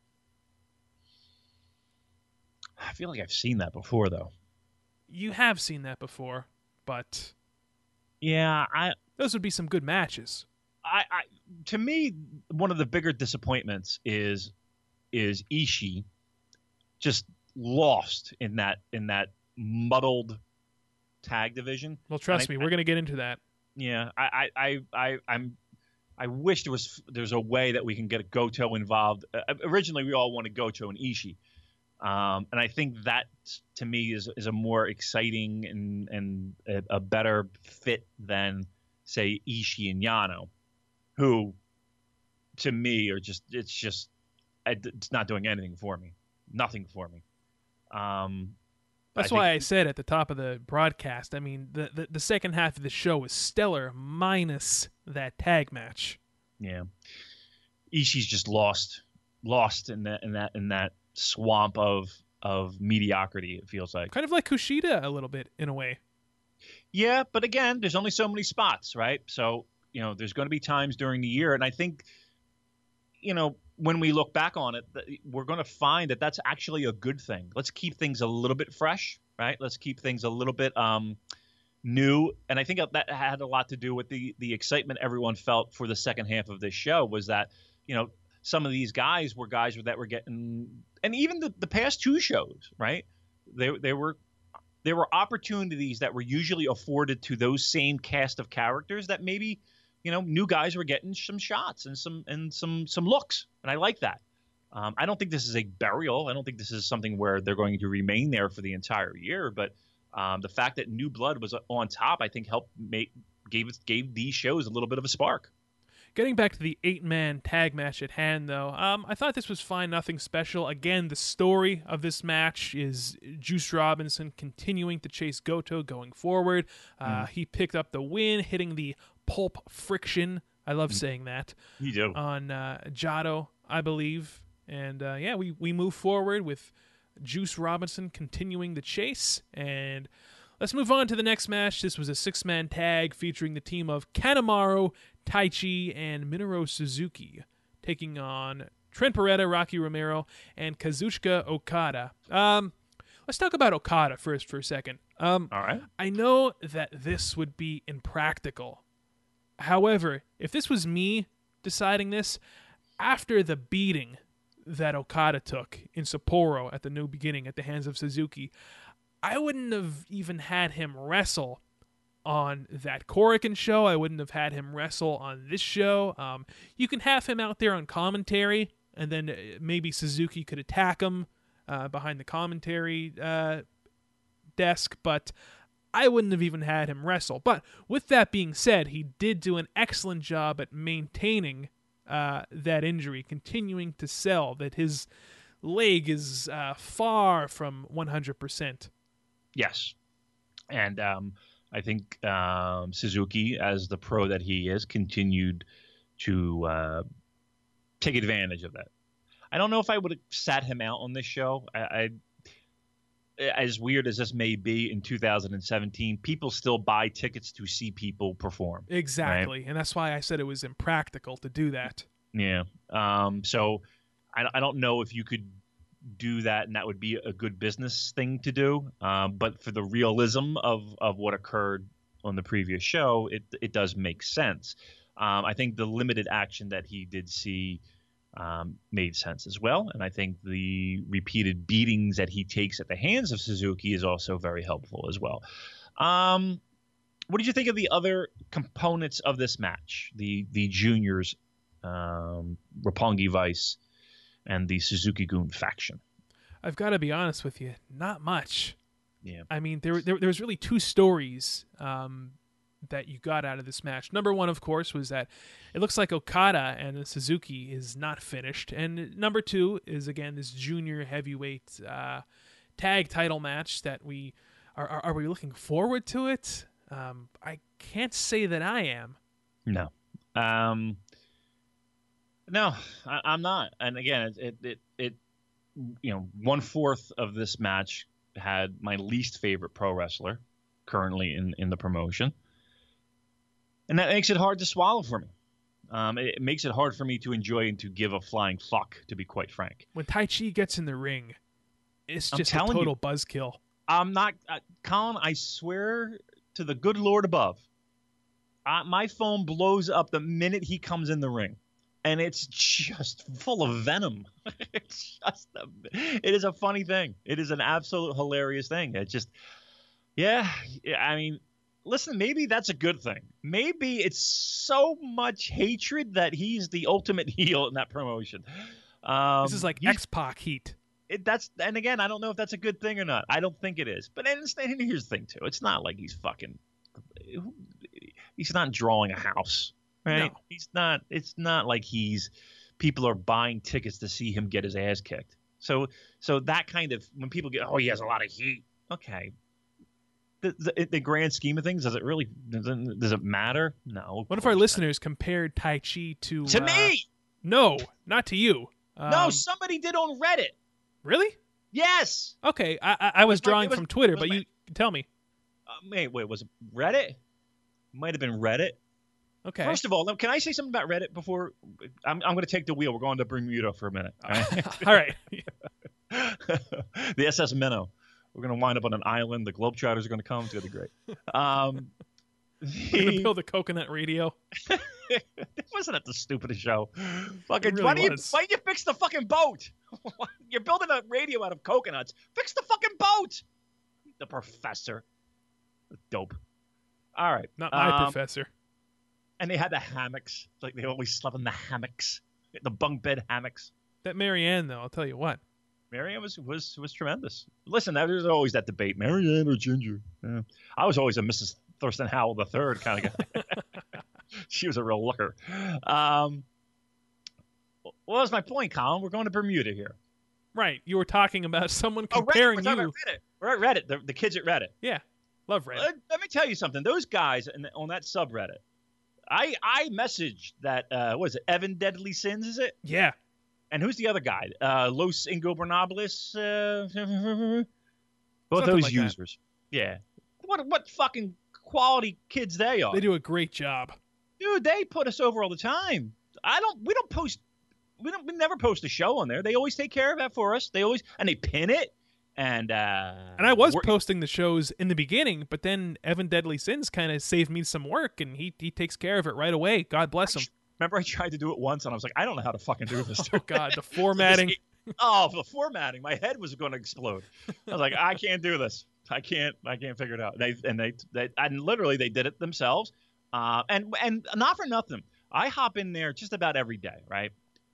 I feel like I've seen that before, though. You have seen that before, but Yeah, I, those would be some good matches. I, I, to me, one of the bigger disappointments is is Ishii just lost in that in that muddled tag division. Well, trust I, me, we're going to get into that. Yeah, I, I, I, I'm, I wish there was there's a way that we can get Goto involved. Uh, originally, we all wanted Goto and Ishii, um, and I think that to me is is a more exciting and and a, a better fit than say Ishii and Yano, who to me are just it's just it's not doing anything for me, nothing for me. Um, That's I why think, I said at the top of the broadcast, I mean, the, the, the second half of the show was stellar, minus that tag match. Yeah. Ishii's just lost lost in that in that in that swamp of of mediocrity, it feels like. Kind of like Kushida a little bit, in a way. Yeah, but again, there's only so many spots, right? So, you know, there's going to be times during the year, and I think, you know, when we look back on it, we're going to find that that's actually a good thing. Let's keep things a little bit fresh, right? Let's keep things a little bit um, new. And I think that had a lot to do with the the excitement everyone felt for the second half of this show was that, you know, some of these guys were guys that were getting, and even the, the past two shows, right? They they were there were opportunities that were usually afforded to those same cast of characters that maybe, you know, new guys were getting some shots and some and some some looks, and I like that. Um, I don't think this is a burial. I don't think this is something where they're going to remain there for the entire year. But um, the fact that New Blood was on top, I think, helped make gave gave these shows a little bit of a spark. Getting back to the eight-man tag match at hand, though, um, I thought this was fine, nothing special. Again, the story of this match is Juice Robinson continuing to chase Goto going forward. Uh, mm. He picked up the win, hitting the pulp friction. I love mm. saying that. You do. On uh, Jado, I believe. And, uh, yeah, we, we move forward with Juice Robinson continuing the chase. And let's move on to the next match. This was a six-man tag featuring the team of Kanemaru, Taichi, and Minoru Suzuki, taking on Trent Beretta, Rocky Romero, and Kazuchika Okada. Um, let's talk about Okada first for a second. Um, All right. I know that this would be impractical. However, if this was me deciding this, after the beating that Okada took in Sapporo at the New Beginning at the hands of Suzuki, I wouldn't have even had him wrestle on that Korakuen show. I wouldn't have had him wrestle on this show. Um, you can have him out there on commentary, and then maybe Suzuki could attack him uh, behind the commentary uh, desk, but I wouldn't have even had him wrestle. But with that being said, he did do an excellent job at maintaining uh, that injury, continuing to sell that his leg is uh, far from one hundred percent. Yes. And um, I think um, Suzuki, as the pro that he is, continued to uh, take advantage of that. I don't know if I would have sat him out on this show. I, I as weird as this may be, in two thousand seventeen, people still buy tickets to see people perform. Exactly. Right? And that's why I said it was impractical to do that. Yeah. Um, so I, I don't know if you could do that and that would be a good business thing to do. Um, but for the realism of, of what occurred on the previous show, it, it does make sense. Um, I think the limited action that he did see Um, made sense as well. And I think the repeated beatings that he takes at the hands of Suzuki is also very helpful as well. Um, what did you think of the other components of this match? The the juniors, um, Roppongi Vice, and the Suzuki-gun faction. I've got to be honest with you, not much. Yeah. I mean, there there, there was really two stories um, that you got out of this match. Number one, of course, was that it looks like Okada and Suzuki is not finished. And number two is, again, this junior heavyweight uh, tag title match that we are, are. Are we looking forward to it? Um, I can't say that I am. No. Um, no, I, I'm not. And again, it, it, it, you know, one fourth of this match had my least favorite pro wrestler currently in, in the promotion. And that makes it hard to swallow for me. Um, it, it makes it hard for me to enjoy and to give a flying fuck, to be quite frank. When Taichi gets in the ring, it's I'm just a telling total you. buzzkill. I'm not, uh, Colin, I swear to the good Lord above, uh, my phone blows up the minute he comes in the ring. And it's just full of venom. It's just, a, it is a funny thing. It is an absolute hilarious thing. It just, yeah, I mean, listen, maybe that's a good thing. Maybe it's so much hatred that he's the ultimate heel in that promotion. Um, This is like X-Pac heat. It, that's and again, I don't know if that's a good thing or not. I don't think it is. But and, and here's the thing too: it's not like he's fucking. He's not drawing a house, right? No. He's not. It's not like he's. People are buying tickets to see him get his ass kicked. So so that kind of when people get, oh, he has a lot of heat. Okay. The, the, the grand scheme of things, does it really does it, does it matter? No. One of our listeners compared Taichi to to uh, me. No, not to you. Um, No, somebody did on Reddit. Really? Yes. Okay, I, I, I was It was my- drawing it was- from Twitter, it was but my- you tell me. Uh, wait, wait, was it Reddit? Might have been Reddit. Okay. First of all, can I say something about Reddit before? I'm, I'm going to take the wheel. We're going to Bermuda for a minute. All right? All right. The S S Minnow. We're going to wind up on an island. The Globetrotters are going to come. It's going to be great. Um, We're gonna build a coconut radio. Wasn't it the stupidest show? Fucking, really why, do you, was. why do you fix the fucking boat? You're building a radio out of coconuts. Fix the fucking boat. The professor. Dope. All right. Not my Um, professor. And they had the hammocks. Like they always slept in the hammocks, the bunk bed hammocks. That Marianne, though, I'll tell you what. Marianne was was was tremendous. Listen, there's always that debate, Marianne or Ginger. Yeah. I was always a Missus Thurston Howell the third kind of guy. She was a real looker. Um, what was my point, Colin? We're going to Bermuda here. Right. You were talking about someone Oh, Reddit. comparing We're talking you. about Reddit. We're at Reddit. The, the kids at Reddit. Yeah. Love Reddit. Let, let me tell you something. Those guys in, on that subreddit, I I messaged that. Uh, what is it? Evan Deadly Sins, is it? Yeah. And who's the other guy? Uh, Los Ingobernables. Uh, both Something those like that. users. Yeah. What what fucking quality kids they are. They do a great job. Dude, they put us over all the time. I don't. We don't post. We don't. We never post a show on there. They always take care of that for us. They always and they pin it. And uh, And I was we're- posting the shows in the beginning, but then Evan Deadly Sins kind of saved me some work, and he he takes care of it right away. God bless him. Remember, I tried to do it once, and I was like, I don't know how to fucking do this. Oh, God, the formatting. Oh, the formatting. My head was going to explode. I was like, I can't do this. I can't. I can't figure it out. They and they, they and literally they did it themselves. Uh, and and not for nothing, I hop in there just about every day, right?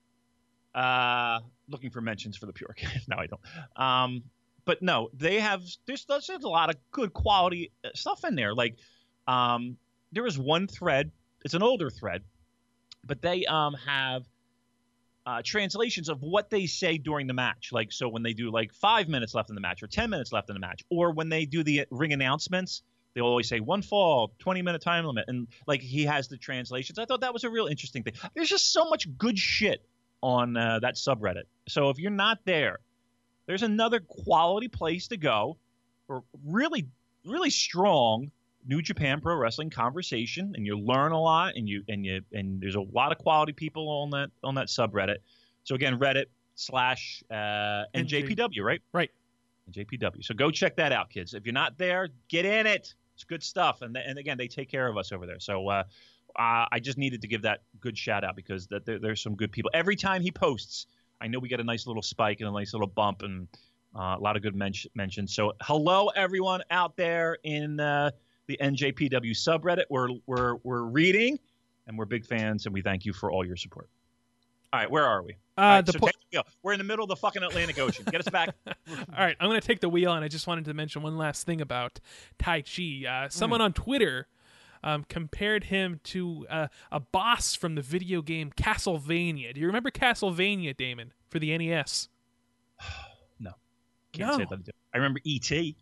Uh, looking for mentions for the Purecast. No, I don't. Um, but no, they have. There's, there's a lot of good quality stuff in there. Like, um, there is one thread. It's an older thread, but they um have uh, translations of what they say during the match. Like, so when they do like five minutes left in the match or ten minutes left in the match, or when they do the ring announcements, they'll always say one fall, twenty minute time limit. And like he has the translations. I thought that was a real interesting thing. There's just so much good shit on uh, that subreddit. So if you're not there, there's another quality place to go for really, really strong New Japan Pro Wrestling conversation, and you learn a lot, and you and you and there's a lot of quality people on that on that subreddit. So again, Reddit slash uh, N J P W, right? Right. N J P W. So go check that out, kids. If you're not there, get in it. It's good stuff, and and again, they take care of us over there. So uh, uh, I just needed to give that good shout out because that there, there's some good people. Every time he posts, I know we get a nice little spike and a nice little bump, and uh, a lot of good men- mentions. So hello, everyone out there in uh, the N J P W subreddit. We're we're we're reading, and we're big fans, and we thank you for all your support. All right, where are we? Uh, all right, the so po- take the wheel. We're in the middle of the fucking Atlantic Ocean. Get us back. All right, I'm going to take the wheel, and I just wanted to mention one last thing about Tai Chi. Uh, someone mm. on Twitter um, compared him to uh, a boss from the video game Castlevania. Do you remember Castlevania, Damon, for the N E S? No. Can't no. say that I do. I remember E T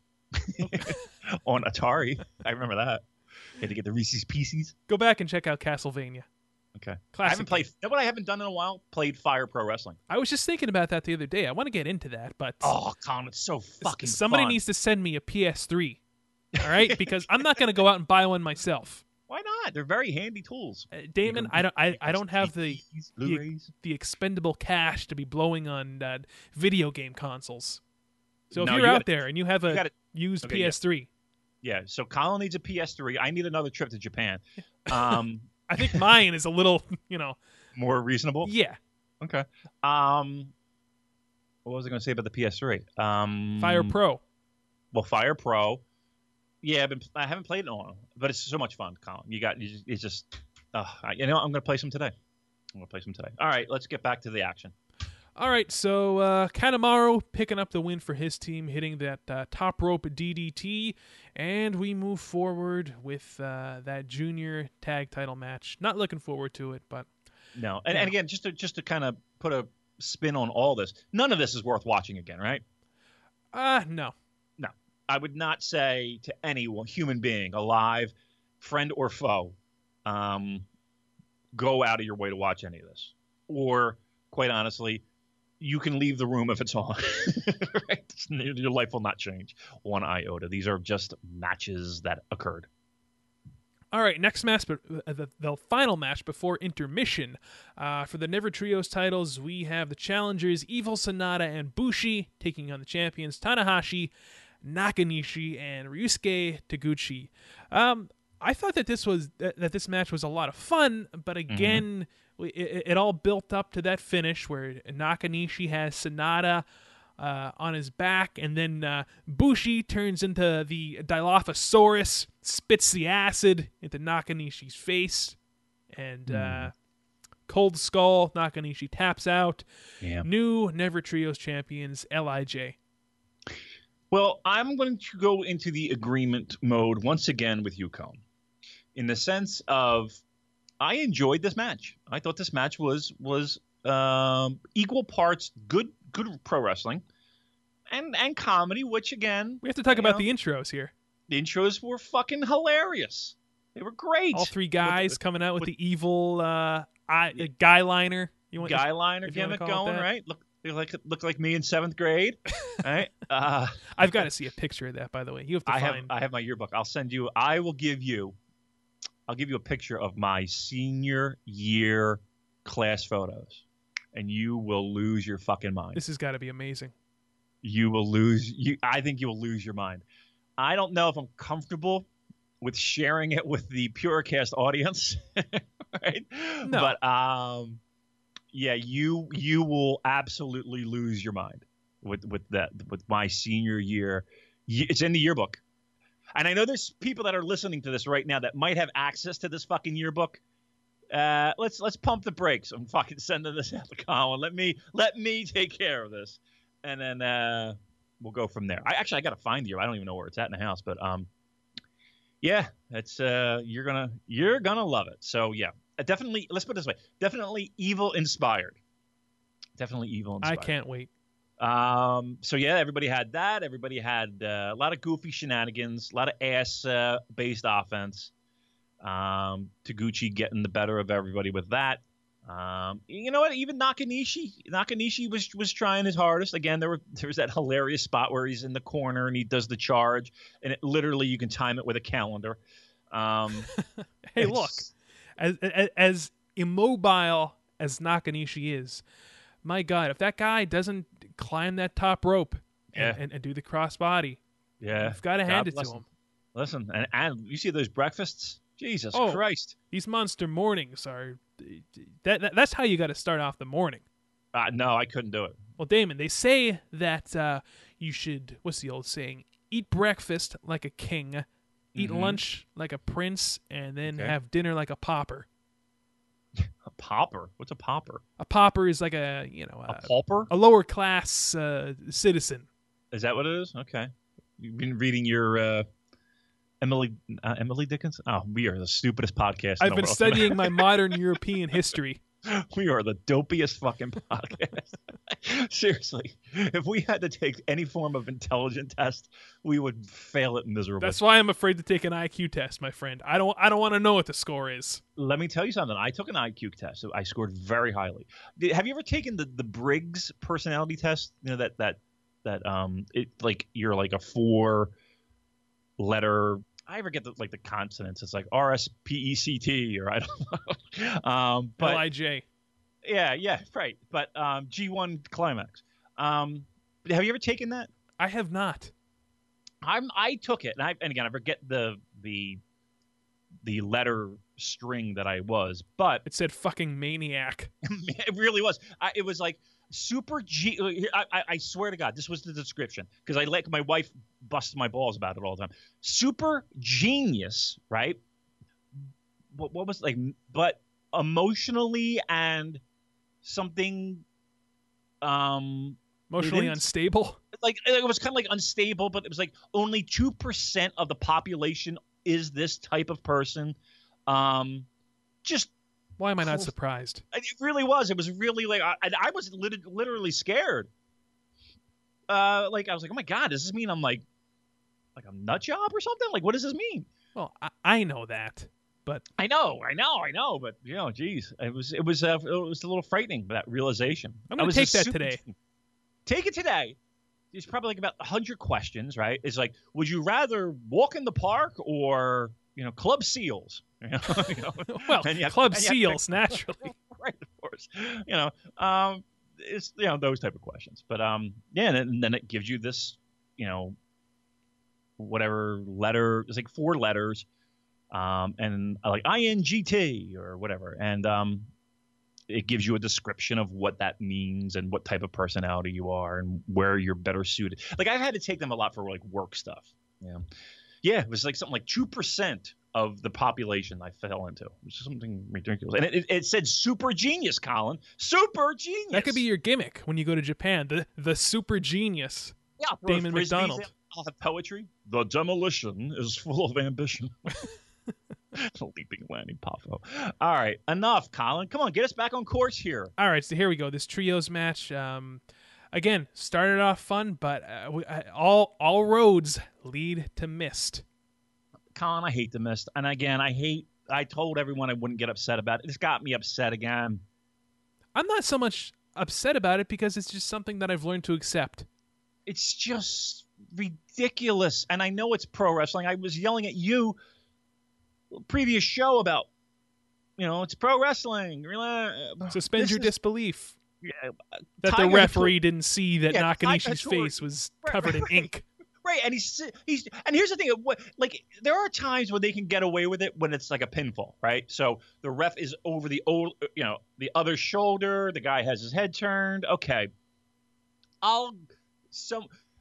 on Atari. I remember that. Had to get the Reese's Pieces. Go back and check out Castlevania. Okay. Classic I haven't played. You know what I haven't done in a while? Played Fire Pro Wrestling. I was just thinking about that the other day. I want to get into that, but oh, Colin, it's so fucking. Somebody fun. needs to send me a P S three. All right, because I'm not going to go out and buy one myself. Why not? They're very handy tools. Uh, Damon, I don't. I, I don't have the the, the expendable cash to be blowing on uh, video game consoles. So if no, you're you out gotta, there and you have a you gotta, used okay, P S three, yeah. yeah. So Colin needs a P S three. I need another trip to Japan. Um. I think mine is a little, you know, more reasonable. Yeah. Okay. Um, what was I going to say about the P S three? Um, Fire Pro. Well, Fire Pro. Yeah, I've been, I haven't played it in a while, but it's so much fun, Colin. You got, you, it's just, uh, you know, I'm going to play some today. I'm going to play some today. All right, let's get back to the action. All right, so uh, Kanemaru picking up the win for his team, hitting that uh, top rope D D T, and we move forward with uh, that junior tag title match. Not looking forward to it, but no. And, and again, just to just to kind of put a spin on all this, none of this is worth watching again, right? Uh no, no. I would not say to any human being, alive, friend or foe, um, go out of your way to watch any of this, or quite honestly, you can leave the room if it's on. Right? Your life will not change one iota. These are just matches that occurred. All right, next match, but the, the final match before intermission. Uh, for the Never Trios titles, we have the challengers Evil Sonata and Bushi taking on the champions Tanahashi, Nakanishi, and Ryusuke Taguchi. Um, I thought that this was that, that this match was a lot of fun, but again, mm-hmm. It, it all built up to that finish where Nakanishi has Sonata uh, on his back, and then uh, Bushi turns into the Dilophosaurus, spits the acid into Nakanishi's face, and mm. uh, Cold Skull, Nakanishi taps out. Yeah. New Never Trios champions, L I J. Well, I'm going to go into the agreement mode once again with you, Cone, in the sense of I enjoyed this match. I thought this match was was um, equal parts good good pro wrestling and and comedy, which again we have to talk about know, the intros here. The intros were fucking hilarious. They were great. All three guys with, coming out with, with the evil uh, eye, uh, guy liner. You want guy liner gimmick going, right? Look like look like me in seventh grade, right? Uh, I've got to see a picture of that, by the way. You have to I find. have I have my yearbook. I'll send you. I will give you. I'll give you a picture of my senior year class photos, and you will lose your fucking mind. This has got to be amazing. You will lose. You, I think you will lose your mind. I don't know if I'm comfortable with sharing it with the Purecast audience, right? No. But um, yeah, you you will absolutely lose your mind with with that with my senior year It's in the yearbook. And I know there's people that are listening to this right now that might have access to this fucking yearbook. Uh, let's let's pump the brakes on fucking sending this out to Colin. Let me let me take care of this, and then uh, we'll go from there. I actually I gotta find you. I don't even know where it's at in the house, but um, yeah, it's uh, you're gonna you're gonna love it. So yeah, definitely. Let's put it this way: definitely evil inspired. Definitely evil inspired. I can't wait. Um, so yeah, everybody had that. Everybody had uh, a lot of goofy shenanigans, a lot of ass uh, based offense. Um, Taguchi getting the better of everybody with that. Um, you know what? Even Nakanishi, Nakanishi was was trying his hardest. Again, there were there was that hilarious spot where he's in the corner and he does the charge, and it literally you can time it with a calendar. Um, hey, look, as, as as immobile as Nakanishi is, my God, if that guy doesn't climb that top rope and, yeah. and, and do the crossbody, yeah, you've got to hand it to him. him. Listen, and, and you see those breakfasts? Jesus oh, Christ! These monster mornings are that, that that's how you got to start off the morning. Uh, no, I couldn't do it. Well, Damon, they say that uh, you should. What's the old saying? Eat breakfast like a king, eat mm-hmm. lunch like a prince, and then okay. have dinner like a pauper. A pauper? What's a pauper? A pauper is like a you know a, a pauper, a lower class uh, citizen. Is that what it is? Okay, you've been reading your. Uh... Emily uh, Emily Dickinson? Oh, we are the stupidest podcast. I've been studying my modern European history. We are the dopiest fucking podcast. Seriously, if we had to take any form of intelligent test, we would fail it miserably. That's why I'm afraid to take an I Q test, my friend. I don't. I don't want to know what the score is. Let me tell you something. I took an I Q test. So I scored very highly. Did, have you ever taken the, the Briggs personality test? You know that that that um it like you're like a four letter. I forget the, like the consonants. It's like R S P E C T or I don't know. um, but L I J. Yeah, yeah, right. But um, G one climax. Um, have you ever taken that? I have not. I'm. I took it, and I and again I forget the the the letter string that I was, but it said fucking maniac. It really was. I, it was like super G. I, I, I swear to God, this was the description because I let my wife bust my balls about it all the time. Super genius, right? What, what was like, but emotionally and something, um, emotionally unstable. Like it was kind of like unstable, but it was like only two percent of the population is this type of person. Um, just. Why am I not surprised? It really was. It was really like I, I was lit- literally scared. Uh, like I was like, oh my God, does this mean I'm like, like a nut job or something? Like, what does this mean? Well, I, I know that, but I know, I know, I know, but you know, geez, it was, it was, uh, it was a little frightening that realization. I'm gonna take that today. Team. Take it today. There's probably like about a hundred questions, right? It's like, would you rather walk in the park or you know, Club Seals? You know, you know, well, have, Club Seals, to, naturally. Right, of course. You know, um, it's, you know, those type of questions. But, um, yeah, and, and then it gives you this, you know, whatever letter. It's like four letters, um, and uh, like I N G T or whatever. And um, it gives you a description of what that means and what type of personality you are and where you're better suited. Like, I've had to take them a lot for, like, work stuff. Yeah. Yeah, it was like something like two percent of the population I fell into. It was something ridiculous. And it, it, it said super genius, Colin. Super genius. That could be your gimmick when you go to Japan. The the super genius. Yeah, Damon McDonald. I'll have poetry. The demolition is full of ambition. Leaping landing Poffo. All right, enough, Colin. Come on, get us back on course here. All right, so here we go. This trios match. Um, again, started off fun, but uh, we, uh, all all roads lead to Mist. Colin, I hate the Mist. And again, I hate, I told everyone I wouldn't get upset about it. It's got me upset again. I'm not so much upset about it because it's just something that I've learned to accept. It's just ridiculous. And I know it's pro wrestling. I was yelling at you previous show about, you know, it's pro wrestling. Suspend this your is, disbelief. Yeah, that the referee didn't see that yeah, Nakanishi's face was covered right, in ink. Right, and he's he's and here's the thing: like there are times when they can get away with it when it's like a pinfall, right? So the ref is over the old, you know, the other shoulder. The guy has his head turned. Okay, I'll some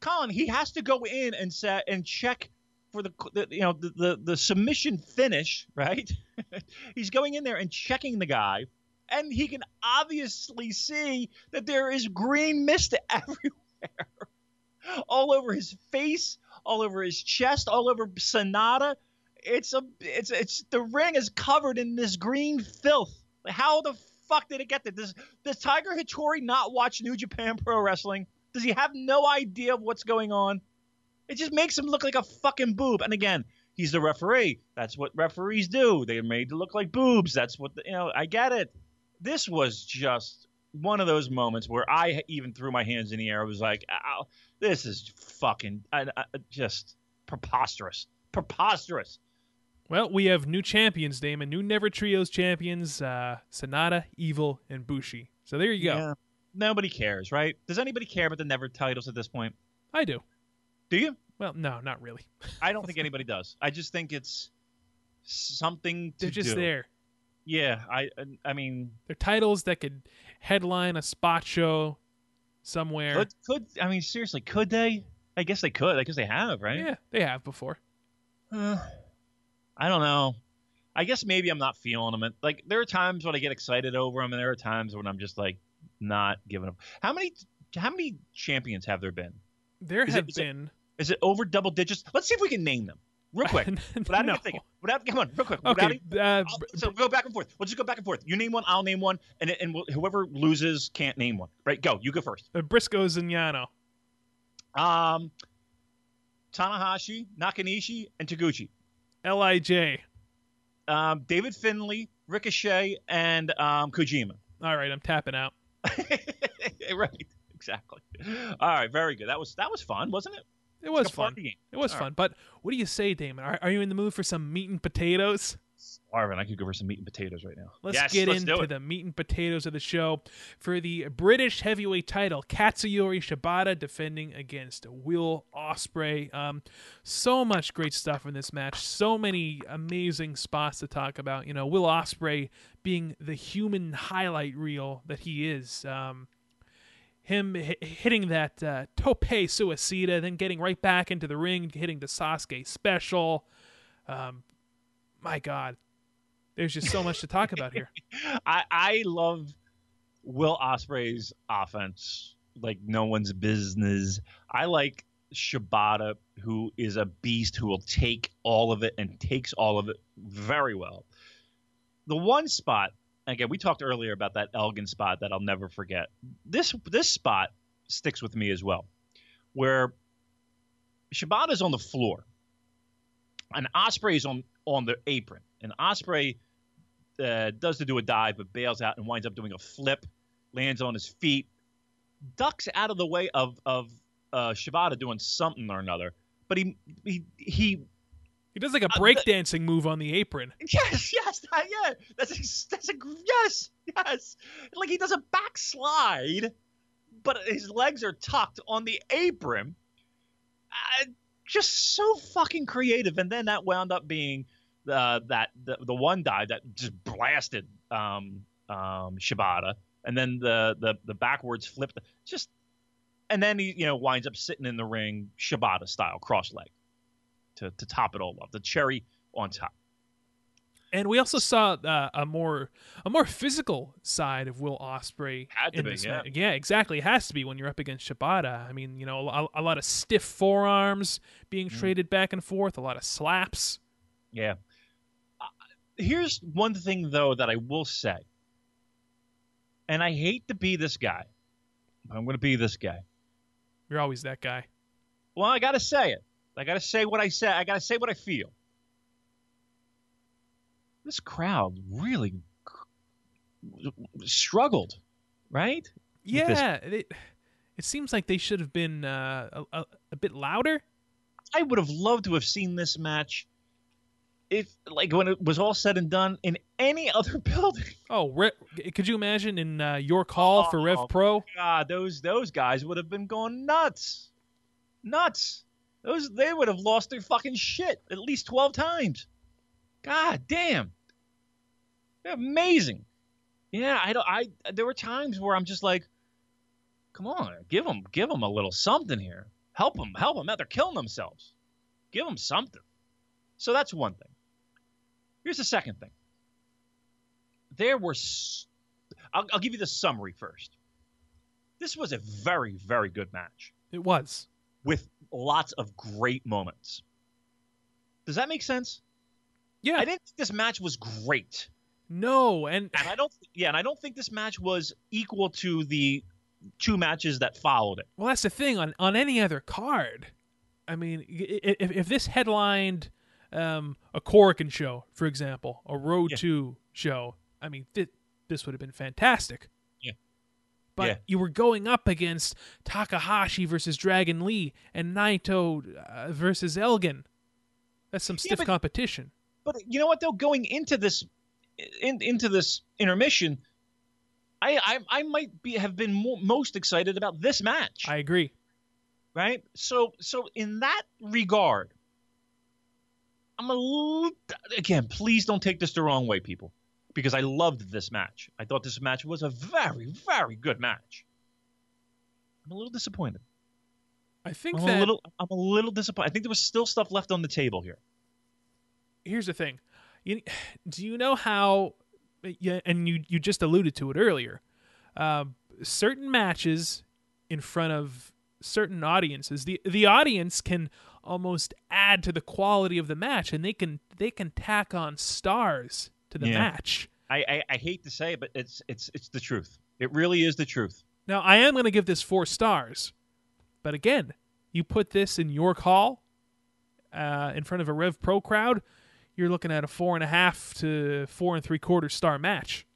Colin, he has to go in and set and check for the, the you know the, the the submission finish, right? He's going in there and checking the guy, and he can obviously see that there is green mist everywhere, all over his face, all over his chest, all over Sonata. It's a it's it's the ring is covered in this green filth. How the fuck did it get there? Does does Tiger Hattori not watch New Japan Pro Wrestling? Does he have no idea of what's going on? It just makes him look like a fucking boob. And again, he's the referee. That's what referees do. They're made to look like boobs. That's what, the, you know, I get it. This was just one of those moments where I even threw my hands in the air. I was like, ow, this is fucking I, I, just preposterous. Preposterous. Well, we have new champions, Damon. New Never Trios champions, uh, Sonata, Evil, and Bushi. So there you go. Yeah. Nobody cares, right? Does anybody care about the Never titles at this point? I do. Do you? Well, no, not really. I don't think anybody does. I just think it's something to They're just do. there. Yeah, I I mean, they're titles that could headline a spot show somewhere. Could, could I mean seriously? Could they? I guess they could. I guess they have, right? Yeah, they have before. Uh, I don't know. I guess maybe I'm not feeling them. Like there are times when I get excited over them, and there are times when I'm just like not giving them. How many? How many champions have there been? There is have it, been. Is it, is it over double digits? Let's see if we can name them real quick. Without no. even thinking. Without, come on, real quick. Okay. Without, uh, so go back and forth. We'll just go back and forth. You name one, I'll name one, and and we'll, whoever loses can't name one. Right? Go. You go first. uh, Briscoes and Yano. Um, Tanahashi, Nakanishi, and Taguchi. L I J. Um, David Finlay, Ricochet, and um, Kojima. All right, I'm tapping out. Right. Exactly. All right. Very good. That was that was fun, wasn't it? It was like fun. Game. It was All fun. right. But what do you say, Damon? Are, are you in the mood for some meat and potatoes? Marvin, I could go for some meat and potatoes right now. Let's yes, get let's into the meat and potatoes of the show. For the British heavyweight title, Katsuyori Shibata defending against Will Ospreay. Um, so much great stuff in this match. So many amazing spots to talk about. You know, Will Ospreay being the human highlight reel that he is. Um, him h- hitting that uh, tope suicida, then getting right back into the ring, hitting the Sasuke special. Um, my God. There's just so much to talk about here. I, I love Will Ospreay's offense like no one's business. I like Shibata, who is a beast who will take all of it and takes all of it very well. The one spot, again, we talked earlier about that Elgin spot that I'll never forget. This this spot sticks with me as well, where Shibata's on the floor and Ospreay's on, on the apron. And Ospreay uh, does to do a dive, but bails out and winds up doing a flip, lands on his feet, ducks out of the way of of uh, Shibata doing something or another. But he he he He does like a Uh, breakdancing move on the apron. yes yes that, yeah that's a, that's a yes yes like he does a backslide, but his legs are tucked on the apron. Uh, just so fucking creative, and then that wound up being. Uh, that the, the one dive that just blasted um, um, Shibata, and then the the the backwards flip, just and then he you know winds up sitting in the ring Shibata style, cross leg, to to top it all off, the cherry on top. And we also saw uh, a more a more physical side of Will Ospreay Had to in be, this yeah. match. Yeah, exactly. It has to be when you're up against Shibata. I mean, you know, a, a lot of stiff forearms being Mm. traded back and forth, a lot of slaps. Yeah. Here's one thing, though, that I will say, and I hate to be this guy, but I'm going to be this guy. You're always that guy. Well, I got to say it. I got to say what I say. I got to say what I feel. This crowd really struggled, right? With this- Yeah, it, it seems like they should have been uh, a, a, a bit louder. I would have loved to have seen this match if, like, when it was all said and done in any other building. Oh, Re- could you imagine in uh, your call for Rev Oh, Pro? God, those those guys would have been going nuts, nuts. Those they would have lost their fucking shit at least twelve times. God damn, they're amazing. Yeah, I don't. I there were times where I'm just like, come on, give them, give them a little something here. Help them, help them out. They're killing themselves. Give them something. So that's one thing. Here's the second thing. There were, I'll, I'll give you the summary first. This was a very, very good match. It was. With lots of great moments. Does that make sense? Yeah. I didn't think this match was great. No, and and I don't yeah, and I don't think this match was equal to the two matches that followed it. Well, that's the thing on on any other card. I mean, if if this headlined um, a Korakuen show, for example, a Road yeah. two show, I mean, th- this would have been fantastic. Yeah. But yeah. you were going up against Takahashi versus Dragon Lee and Naito uh, versus Elgin. That's some stiff yeah, but, competition. But you know what, though? Going into this in, into this intermission, I I, I might be have been more, most excited about this match. I agree. Right? So so in that regard, I'm a little, again, please don't take this the wrong way, people, because I loved this match. I thought this match was a very, very good match. I'm a little disappointed. I think I'm that a little I'm a little disappointed. I think there was still stuff left on the table here. Here's the thing. You, do you know how, yeah, and you, you just alluded to it earlier, uh, certain matches in front of certain audiences, the the audience can almost add to the quality of the match, and they can they can tack on stars to the yeah. match. I, I, I hate to say it, but it's it's it's the truth. It really is the truth. Now, I am going to give this four stars, but again, you put this in York Hall uh, in front of a Rev Pro crowd, you're looking at a four and a half to four and three quarter star match.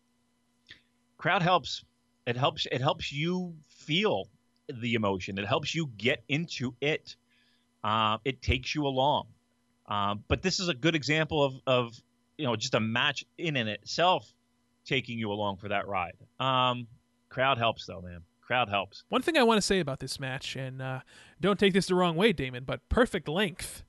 Crowd helps. It helps. It helps you feel the emotion. It helps you get into it. Uh, it takes you along. Uh, but this is a good example of, of, you know, just a match in and itself taking you along for that ride. Um, crowd helps, though, man. Crowd helps. One thing I want to say about this match, and uh, don't take this the wrong way, Damon, but perfect length.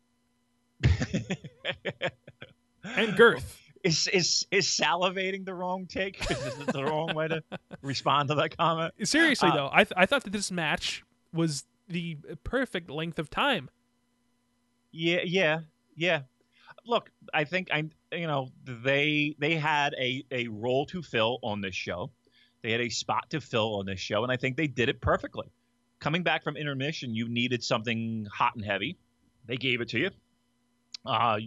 And girth. Is is is salivating the wrong take? Is this the wrong way to respond to that comment? Seriously, uh, though, I th- I thought that this match was the perfect length of time. Yeah, yeah, yeah. Look, I think I, you know, they they had a a role to fill on this show. They had a spot to fill on this show, and I think they did it perfectly. Coming back from intermission, you needed something hot and heavy. They gave it to you. Uh,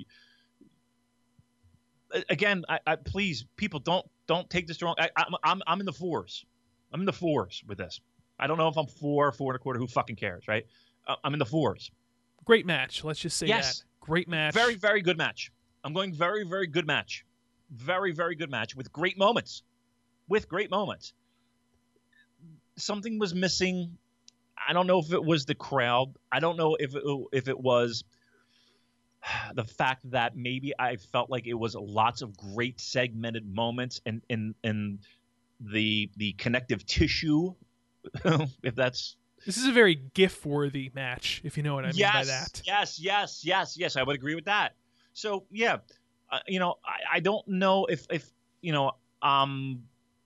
again, I, I, please, people, don't don't take this wrong. I, I'm I'm I'm in the fours. I'm in the fours with this. I don't know if I'm four, four and a quarter. Who fucking cares, right? Uh, I'm in the fours. Great match. Let's just say yes. that. Great match. Very, very good match. I'm going very, very good match. Very, very good match with great moments. With great moments. Something was missing. I don't know if it was the crowd. I don't know if it, if it was the fact that maybe I felt like it was lots of great segmented moments and in in the the connective tissue, if that's. This is a very GIF-worthy match, if you know what I mean yes, by that. Yes, yes, yes, yes. I would agree with that. So yeah, uh, you know, I, I don't know if if you know, um,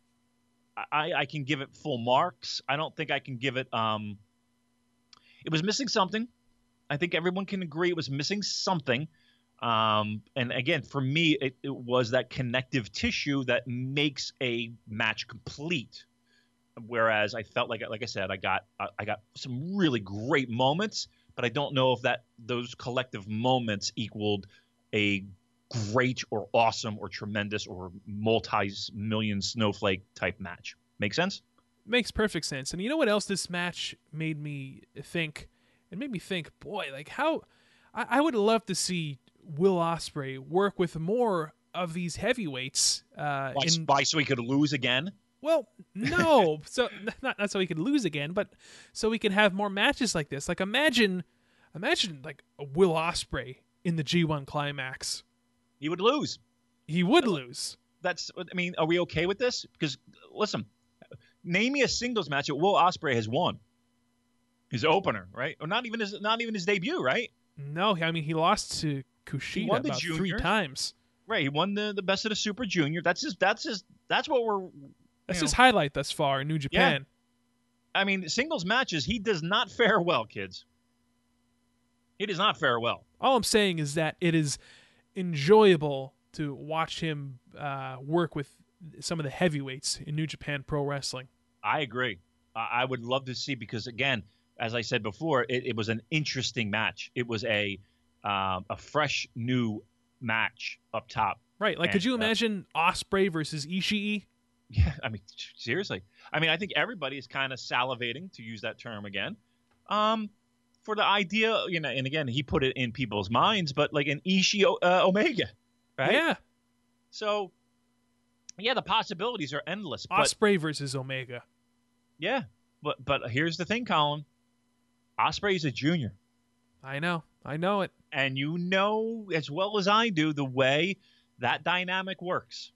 I I can give it full marks. I don't think I can give it. Um, it was missing something. I think everyone can agree it was missing something. Um, and again, for me, it, it was that connective tissue that makes a match complete. Whereas I felt like, like I said, I got I got some really great moments, but I don't know if that those collective moments equaled a great or awesome or tremendous or multi-million snowflake type match. Make sense? Makes perfect sense. And you know what else this match made me think? It made me think, boy, like how I, I would love to see Will Ospreay work with more of these heavyweights. Uh, why, in, why, so he could lose again? Well, no. so not not so he could lose again, but so we could have more matches like this. Like imagine, imagine like a Will Ospreay in the G one Climax. He would lose. He would lose. That's. I mean, are we okay with this? Because listen, name me a singles match that Will Ospreay has won. His opener, right? Or not even his not even his debut, right? No, I mean he lost to Kushida won the about junior. three times. Right, he won the, the best of the Super Junior. That's his. That's his. That's what we're. That's know. his highlight thus far in New Japan. Yeah. I mean, singles matches, he does not fare well, kids. He does not fare well. All I'm saying is that it is enjoyable to watch him uh, work with some of the heavyweights in New Japan Pro Wrestling. I agree. I, I would love to see, because again, as I said before, it, it was an interesting match. It was a um, a fresh new match up top. Right. Like, and, could you uh, imagine Ospreay versus Ishii? Yeah, I mean, seriously. I mean, I think everybody is kind of salivating, to use that term again, um, for the idea, you know, and again, he put it in people's minds, but like an Ishii uh, Omega, right? Yeah. So, yeah, the possibilities are endless. But, Ospreay versus Omega. yeah, but but here's the thing, Colin. Ospreay is a junior. I know. I know it. And you know as well as I do the way that dynamic works.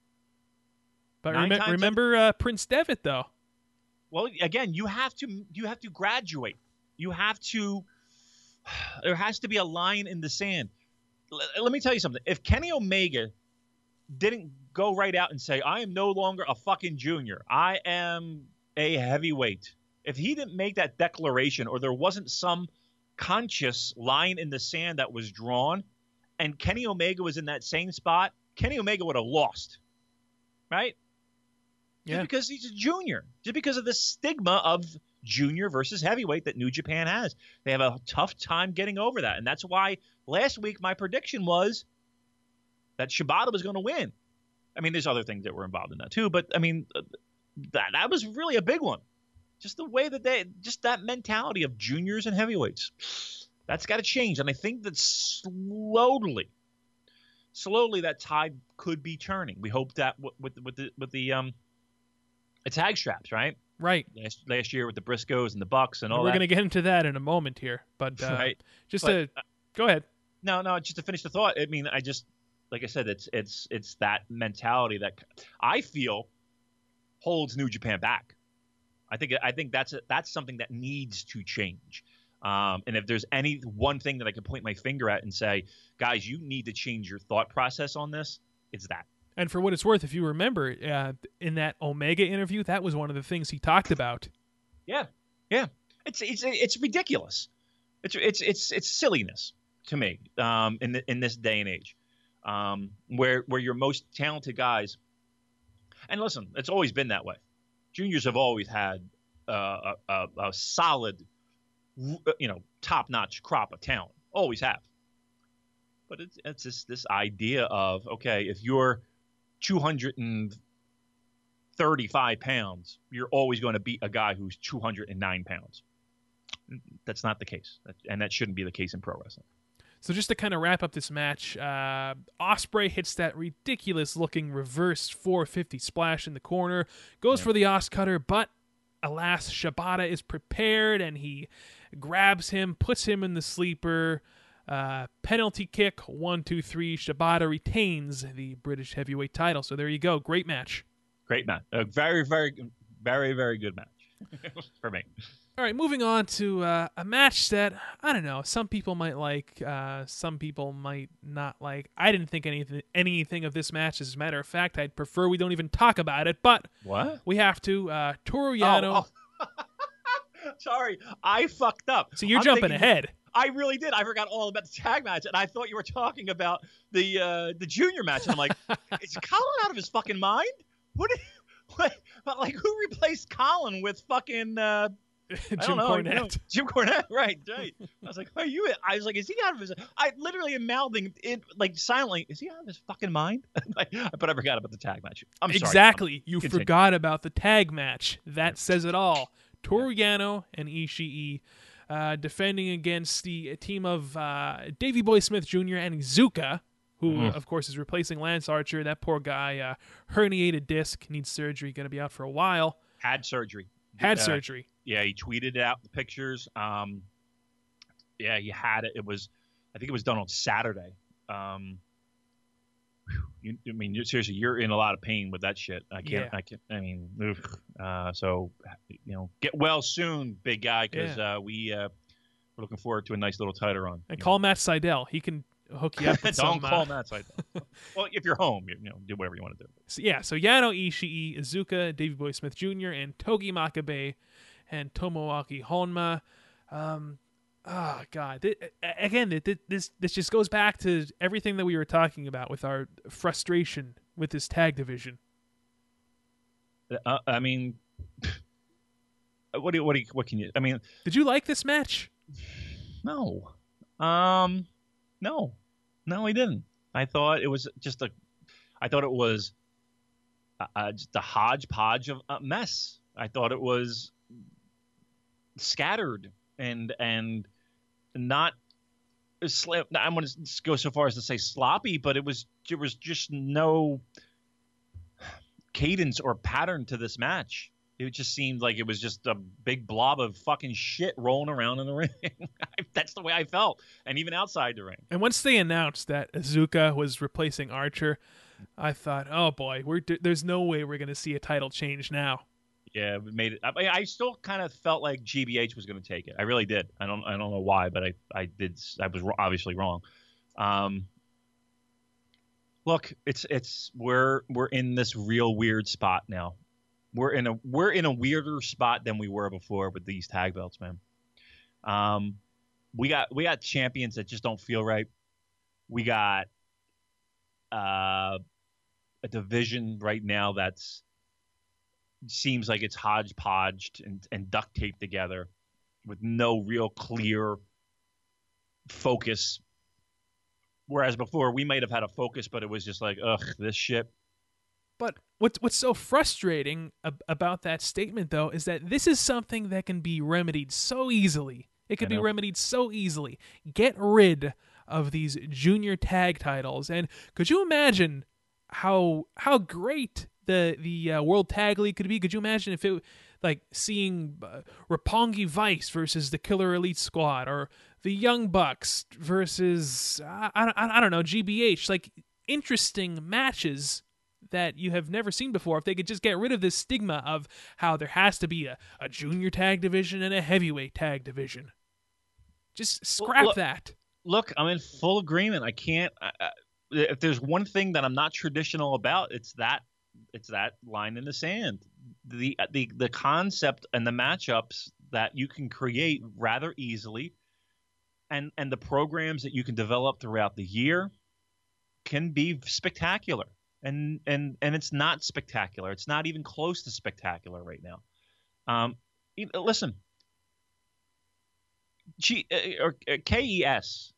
But Nine rem- times remember uh, Prince Devitt, though. Well, again, you have to you have to graduate. You have to. There has to be a line in the sand. L- let me tell you something. If Kenny Omega didn't go right out and say, "I am no longer a fucking junior. I am a heavyweight," if he didn't make that declaration, or there wasn't some conscious line in the sand that was drawn, and Kenny Omega was in that same spot, Kenny Omega would have lost, right? Yeah. Just because he's a junior, just because of the stigma of junior versus heavyweight that New Japan has. They have a tough time getting over that. And that's why last week my prediction was that Shibata was going to win. I mean, there's other things that were involved in that too, but I mean, that that was really a big one. Just the way that they, just that mentality of juniors and heavyweights, that's got to change. And I think that slowly, slowly that tide could be turning. We hope that with, with, with the, with the, um, the tag straps, right? Right. Last, last year with the Briscoes and the Bucks and all We're that. going to get into that in a moment here. But uh, right. just But, to uh, go ahead. No, no, just to finish the thought. I mean, I just, like I said, it's it's it's that mentality that I feel holds New Japan back. I think I think that's a, that's something that needs to change. Um, and if there's any one thing that I can point my finger at and say, guys, you need to change your thought process on this, it's that. And for what it's worth, if you remember, uh, in that Omega interview, that was one of the things he talked about. Yeah, yeah, it's it's it's ridiculous. It's it's it's it's silliness to me um, in the, in this day and age, um, where where your most talented guys. And listen, it's always been that way. Juniors have always had uh, a, a, a solid, you know, top-notch crop of talent. Always have. But it's it's this this idea of, okay, if you're two hundred thirty-five pounds, you're always going to beat a guy who's two hundred nine pounds. That's not the case, and that shouldn't be the case in pro wrestling. So just to kind of wrap up this match, uh, Ospreay hits that ridiculous-looking reverse four fifty splash in the corner, goes Yeah. for the Os Cutter, but alas, Shibata is prepared, and he grabs him, puts him in the sleeper. Uh, penalty kick, one, two, three. Shibata retains the British heavyweight title. So there you go. Great match. Great match. A very, very, very, very good match for me. All right, moving on to uh, a match that, I don't know, some people might like, uh, some people might not like. I didn't think anything anything of this match. As a matter of fact, I'd prefer we don't even talk about it, but What? we have to. Uh, Toru Yano. Oh, oh. Sorry, I fucked up. So you're I'm jumping thinking- ahead. I really did. I forgot all about the tag match, and I thought you were talking about the uh, the junior match. And I'm like, is Colin out of his fucking mind? What? Did, what? But like, who replaced Colin with fucking? Uh, I Jim don't know, Cornette. you know, Jim Cornette, right? Right. I was like, are you? I was like, is he out of his? I literally am mouthing it like silently. Is he out of his fucking mind? But I forgot about the tag match. I'm sorry. Exactly. You Continue. forgot about the tag match. That says it all. Toru Yano and Ishii uh, defending against the team of uh, Davey Boy Smith Junior and Iizuka, who, Mm. of course, is replacing Lance Archer. That poor guy, uh, herniated disc, needs surgery, going to be out for a while. Had surgery. Had Uh, surgery. Yeah, he tweeted out the pictures. Um, yeah, he had it. It was, I think it was done on Saturday. Um, you, I mean, you're, seriously, you're in a lot of pain with that shit. I can't. Yeah. I can't. I mean, oof. Uh, so you know, get well soon, big guy, because uh, we uh, we're looking forward to a nice little title run. And you call Matt Seidel. He can hook you up with Don't some... call uh, Matt Seidel. Well, if you're home, you, you know, do whatever you want to do. So, yeah, so Yano, Ishii, Iizuka, Davey Boy Smith Junior, and Togi Makabe and Tomoaki Honma. Um, Oh God! Th- Again, th- th- this this just goes back to everything that we were talking about with our frustration with this tag division. Uh, I mean, what do you, what do you, what can you? I mean, did you like this match? No, um, no, no, I didn't. I thought it was just a. I thought it was a, a, just a hodgepodge of a mess. I thought it was scattered and and not. I'm going to go so far as to say sloppy, but it was there was just no cadence or pattern to this match. It just seemed like it was just a big blob of fucking shit rolling around in the ring. That's the way I felt, and even outside the ring. And once they announced that Azuka was replacing Archer, I thought, oh boy, we're there's no way we're going to see a title change now. Yeah, it made it. I, I still kind of felt like G B H was going to take it. I really did. I don't. I don't know why, but I. I did. I was obviously wrong. Um, look, it's it's we're we're in this real weird spot now. We're in a we're in a weirder spot than we were before with these tag belts, man. Um, we got we got champions that just don't feel right. We got uh, a division right now that's. Seems like it's hodgepodged and, and duct taped together with no real clear focus. Whereas before we might have had a focus, but it was just like, ugh, this shit. But what's what's so frustrating ab- about that statement, though, is that this is something that can be remedied so easily. It can be remedied so easily. Get rid of these junior tag titles, and could you imagine how how great the the uh, World Tag League could be? Could you imagine if it like seeing uh, Roppongi Vice versus the Killer Elite Squad, or the Young Bucks versus I, I, I don't know G B H, like interesting matches that you have never seen before. If they could just get rid of this stigma of how there has to be a, a junior tag division and a heavyweight tag division, just scrap look, that. Look, I'm in full agreement. I can't. I, I, if there's one thing that I'm not traditional about, it's that. It's that line in the sand. The the the concept and the matchups that you can create rather easily, and and the programs that you can develop throughout the year can be spectacular. And and and it's not spectacular. It's not even close to spectacular right now. Um, listen, G or K E S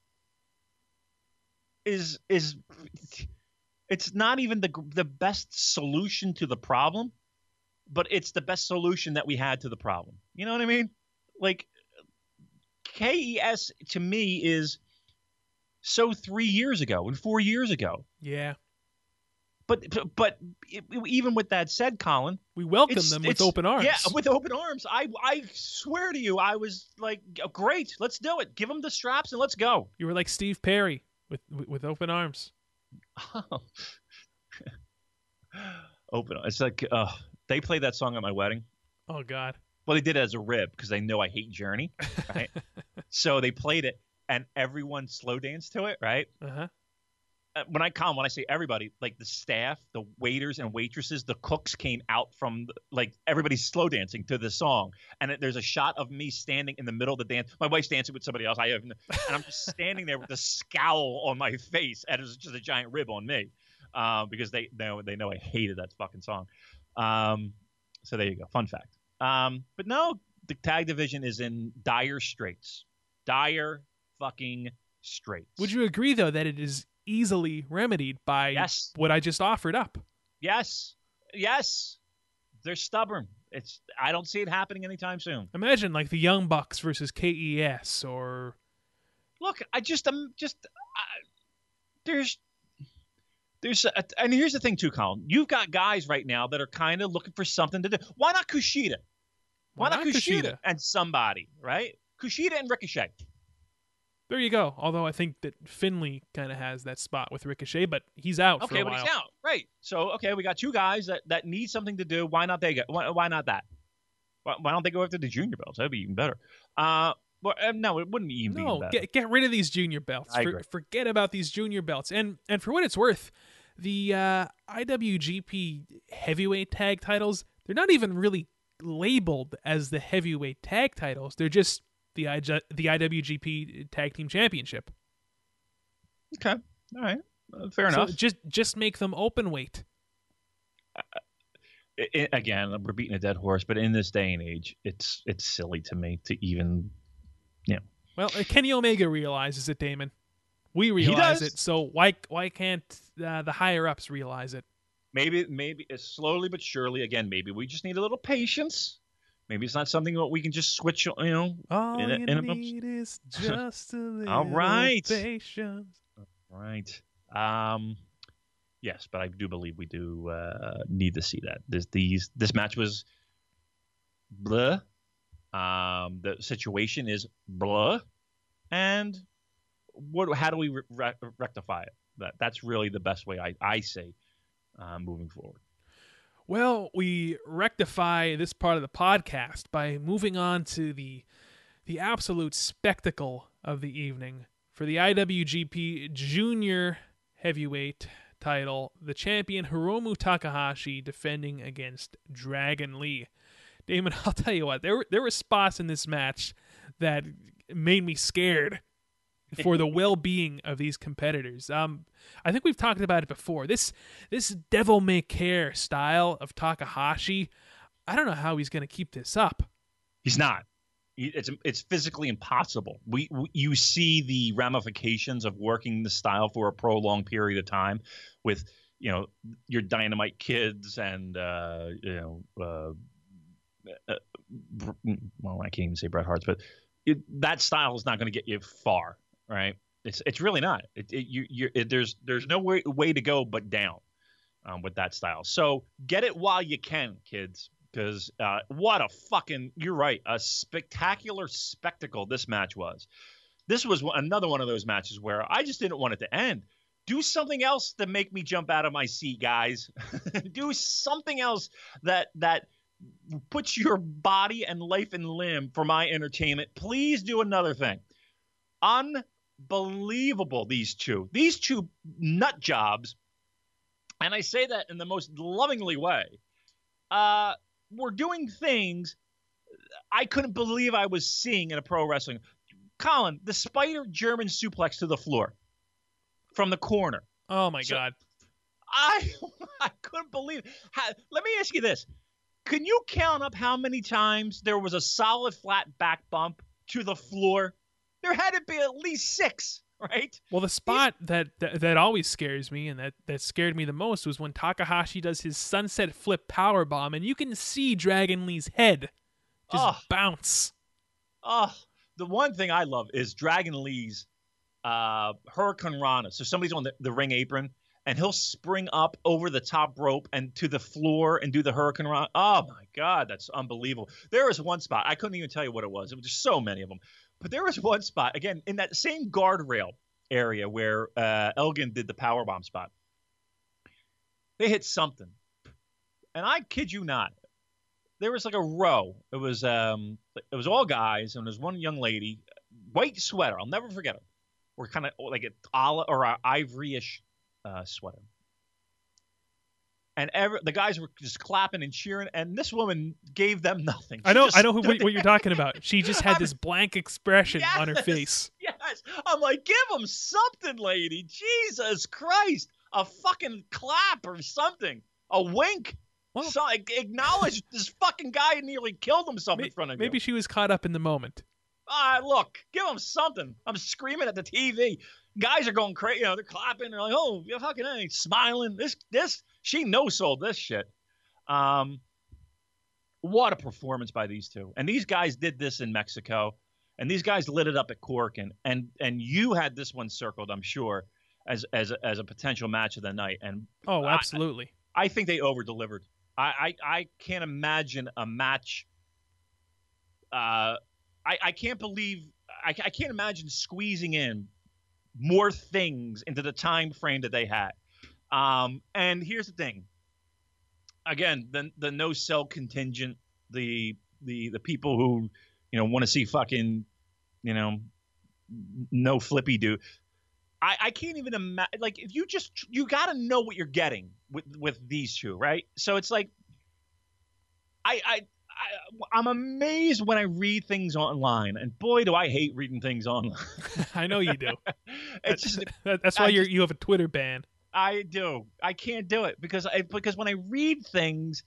is is. It's not even the the best solution to the problem, but it's the best solution that we had to the problem. You know what I mean? Like, K E S to me is so three years ago and four years ago. Yeah. But but even with that said, Colin, we welcome them with open arms. Yeah, with open arms. I I swear to you, I was like, great, let's do it. Give them the straps and let's go. You were like Steve Perry with with open arms. Oh. Open. It's like uh, they played that song at my wedding. Oh God. Well, they did it as a rib because they know I hate Journey, right? So they played it, and everyone slow danced to it, right? Uh-huh. When I come, when I say everybody, like the staff, the waiters and waitresses, the cooks came out from the, like everybody's slow dancing to the song, and it, there's a shot of me standing in the middle of the dance. My wife's dancing with somebody else. I have, and I'm just standing there with a scowl on my face, and it's just a giant rib on me, uh, because they know they know I hated that fucking song. Um, so there you go, fun fact. Um, but no, the tag division is in dire straits, dire fucking straits. Would you agree though that it is easily remedied by yes. what I just offered up? Yes. Yes. They're stubborn. It's I don't see it happening anytime soon. Imagine like the Young Bucks versus K E S or Look, I just I'm just uh, there's there's a, and here's the thing too, Colin. You've got guys right now that are kind of looking for something to do. Why not Kushida? Why, Why not, not Kushida, Kushida and somebody, right? Kushida and Ricochet. There you go. Although I think that Finley kind of has that spot with Ricochet, but he's out okay, for a but while. he's out. Right. So, okay, we got two guys that, that need something to do. Why not they get? Why, why not that? Why, why don't they go after the junior belts? That'd be even better. Uh, well, uh, no, it wouldn't even no, be even better. Get, get rid of these junior belts. I For, agree. Forget about these junior belts. And and for what it's worth, the uh, I W G P heavyweight tag titles, they're not even really labeled as the heavyweight tag titles. They're just the I G- the I W G P Tag Team Championship. Okay, all right, uh, fair So enough. just just make them open weight. It, it, again, we're beating a dead horse, but in this day and age, it's it's silly to me to even, you know. Well, uh, Kenny Omega realizes it, Damon. We realize does. it, so why why can't uh, the higher ups realize it? Maybe maybe it's slowly but surely. Again, maybe we just need a little patience. Maybe it's not something that we can just switch. You know, All in a, you in a, need is just a little All right. patience. Right. Um. Yes, but I do believe we do uh, need to see that. This these this match was blah. Um, the situation is blah, and what? How do we re- rectify it? That that's really the best way I I say uh, moving forward. Well, we rectify this part of the podcast by moving on to the the absolute spectacle of the evening for the I W G P Junior Heavyweight title, the champion Hiromu Takahashi defending against Dragon Lee. Damon, I'll tell you what, there were, there were spots in this match that made me scared for the well-being of these competitors. Um, I think we've talked about it before. This this devil may care style of Takahashi, I don't know how he's going to keep this up. He's not. It's it's physically impossible. We, we you see the ramifications of working the style for a prolonged period of time, with you know your Dynamite Kids and uh, you know uh, uh, well I can't even say Bret Hart's, but it, that style is not going to get you far, right? It's it's really not. It, it you you it, there's there's no way way to go but down um, with that style. So get it while you can, kids. Because uh, what a fucking, you're right, a spectacular spectacle this match was. This was another one of those matches where I just didn't want it to end. Do something else to make me jump out of my seat, guys. Do something else that that puts your body and life and limb for my entertainment. Please do another thing. Unbelievable, these two. These two nut jobs, and I say that in the most lovingly way, uh, were doing things I couldn't believe I was seeing in a pro wrestling. Colin, the spider German suplex to the floor from the corner. Oh, my so, God. I I couldn't believe it. How, let me ask you this. Can you count up how many times there was a solid flat back bump to the floor? There had to be at least six, right? Well, the spot that, that that always scares me and that, that scared me the most was when Takahashi does his sunset flip powerbomb, and you can see Dragon Lee's head just oh. bounce. Oh, the one thing I love is Dragon Lee's uh, Hurricane Rana. So somebody's on the, the ring apron, and he'll spring up over the top rope and to the floor and do the Hurricane Rana. Oh, my God, that's unbelievable. There was one spot. I couldn't even tell you what it was. It was just so many of them. But there was one spot, again, in that same guardrail area where uh, Elgin did the powerbomb spot. They hit something. And I kid you not, there was like a row. It was um, it was all guys, and there's one young lady, white sweater. I'll never forget her. We're kind of like an olive or an ivory-ish uh, sweater. And every, the guys were just clapping and cheering, and this woman gave them nothing. She I know, just I know who, stood what you're there. talking about. She just had this blank expression Yes, on her face. Yes. I'm like, give them something, lady. Jesus Christ. A fucking clap or something. A wink. Well, so, acknowledge this fucking guy nearly killed himself may, in front of maybe you. she was caught up in the moment. Ah, look, give him something. I'm screaming at the T V. Guys are going crazy. You know, they're clapping. They're like, oh, you're fucking hey, smiling. This, this, she no-sold this shit. Um, what a performance by these two. And these guys did this in Mexico. And these guys lit it up at Corkin. And and you had this one circled, I'm sure, as as a, as a potential match of the night. And Oh, absolutely. I, I think they over-delivered. I, I, I can't imagine a match. Uh, I, I can't believe I, I can't imagine squeezing in more things into the time frame that they had. Um, and here's the thing. Again, the the no sell contingent, the the the people who you know want to see fucking you know no flippy do. I, I can't even imagine. Like, if you just you got to know what you're getting with with these two, right? So it's like I I I, I'm amazed when I read things online, and boy, do I hate reading things online. I know you do. It's just, That- That's why I you're just- you have a Twitter ban. I do. I can't do it because I because when I read things,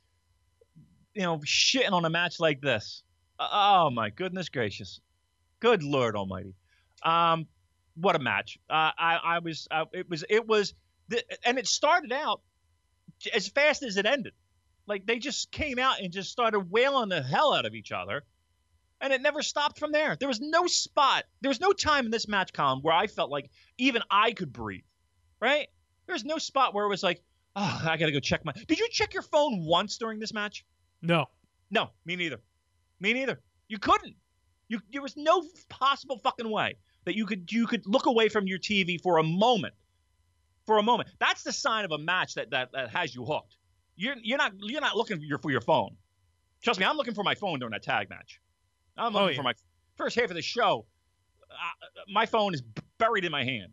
you know, shitting on a match like this, oh my goodness gracious, good Lord Almighty, um, what a match! Uh, I I was uh, it was it was, th- and it started out as fast as it ended. Like they just came out and just started wailing the hell out of each other, and it never stopped from there. There was no spot, there was no time in this match, Colin, where I felt like even I could breathe. Right? There's no spot where it was like, oh, I gotta go check my. Did you check your phone once during this match? No. No, me neither. Me neither. You couldn't. You there was no possible fucking way that you could you could look away from your T V for a moment. For a moment. That's the sign of a match that that, that has you hooked. You're you're not you're not looking for your for your phone. Trust me, I'm looking for my phone during that tag match. I'm looking Oh, yeah. for my first half of the show. Uh, my phone is b- buried in my hand.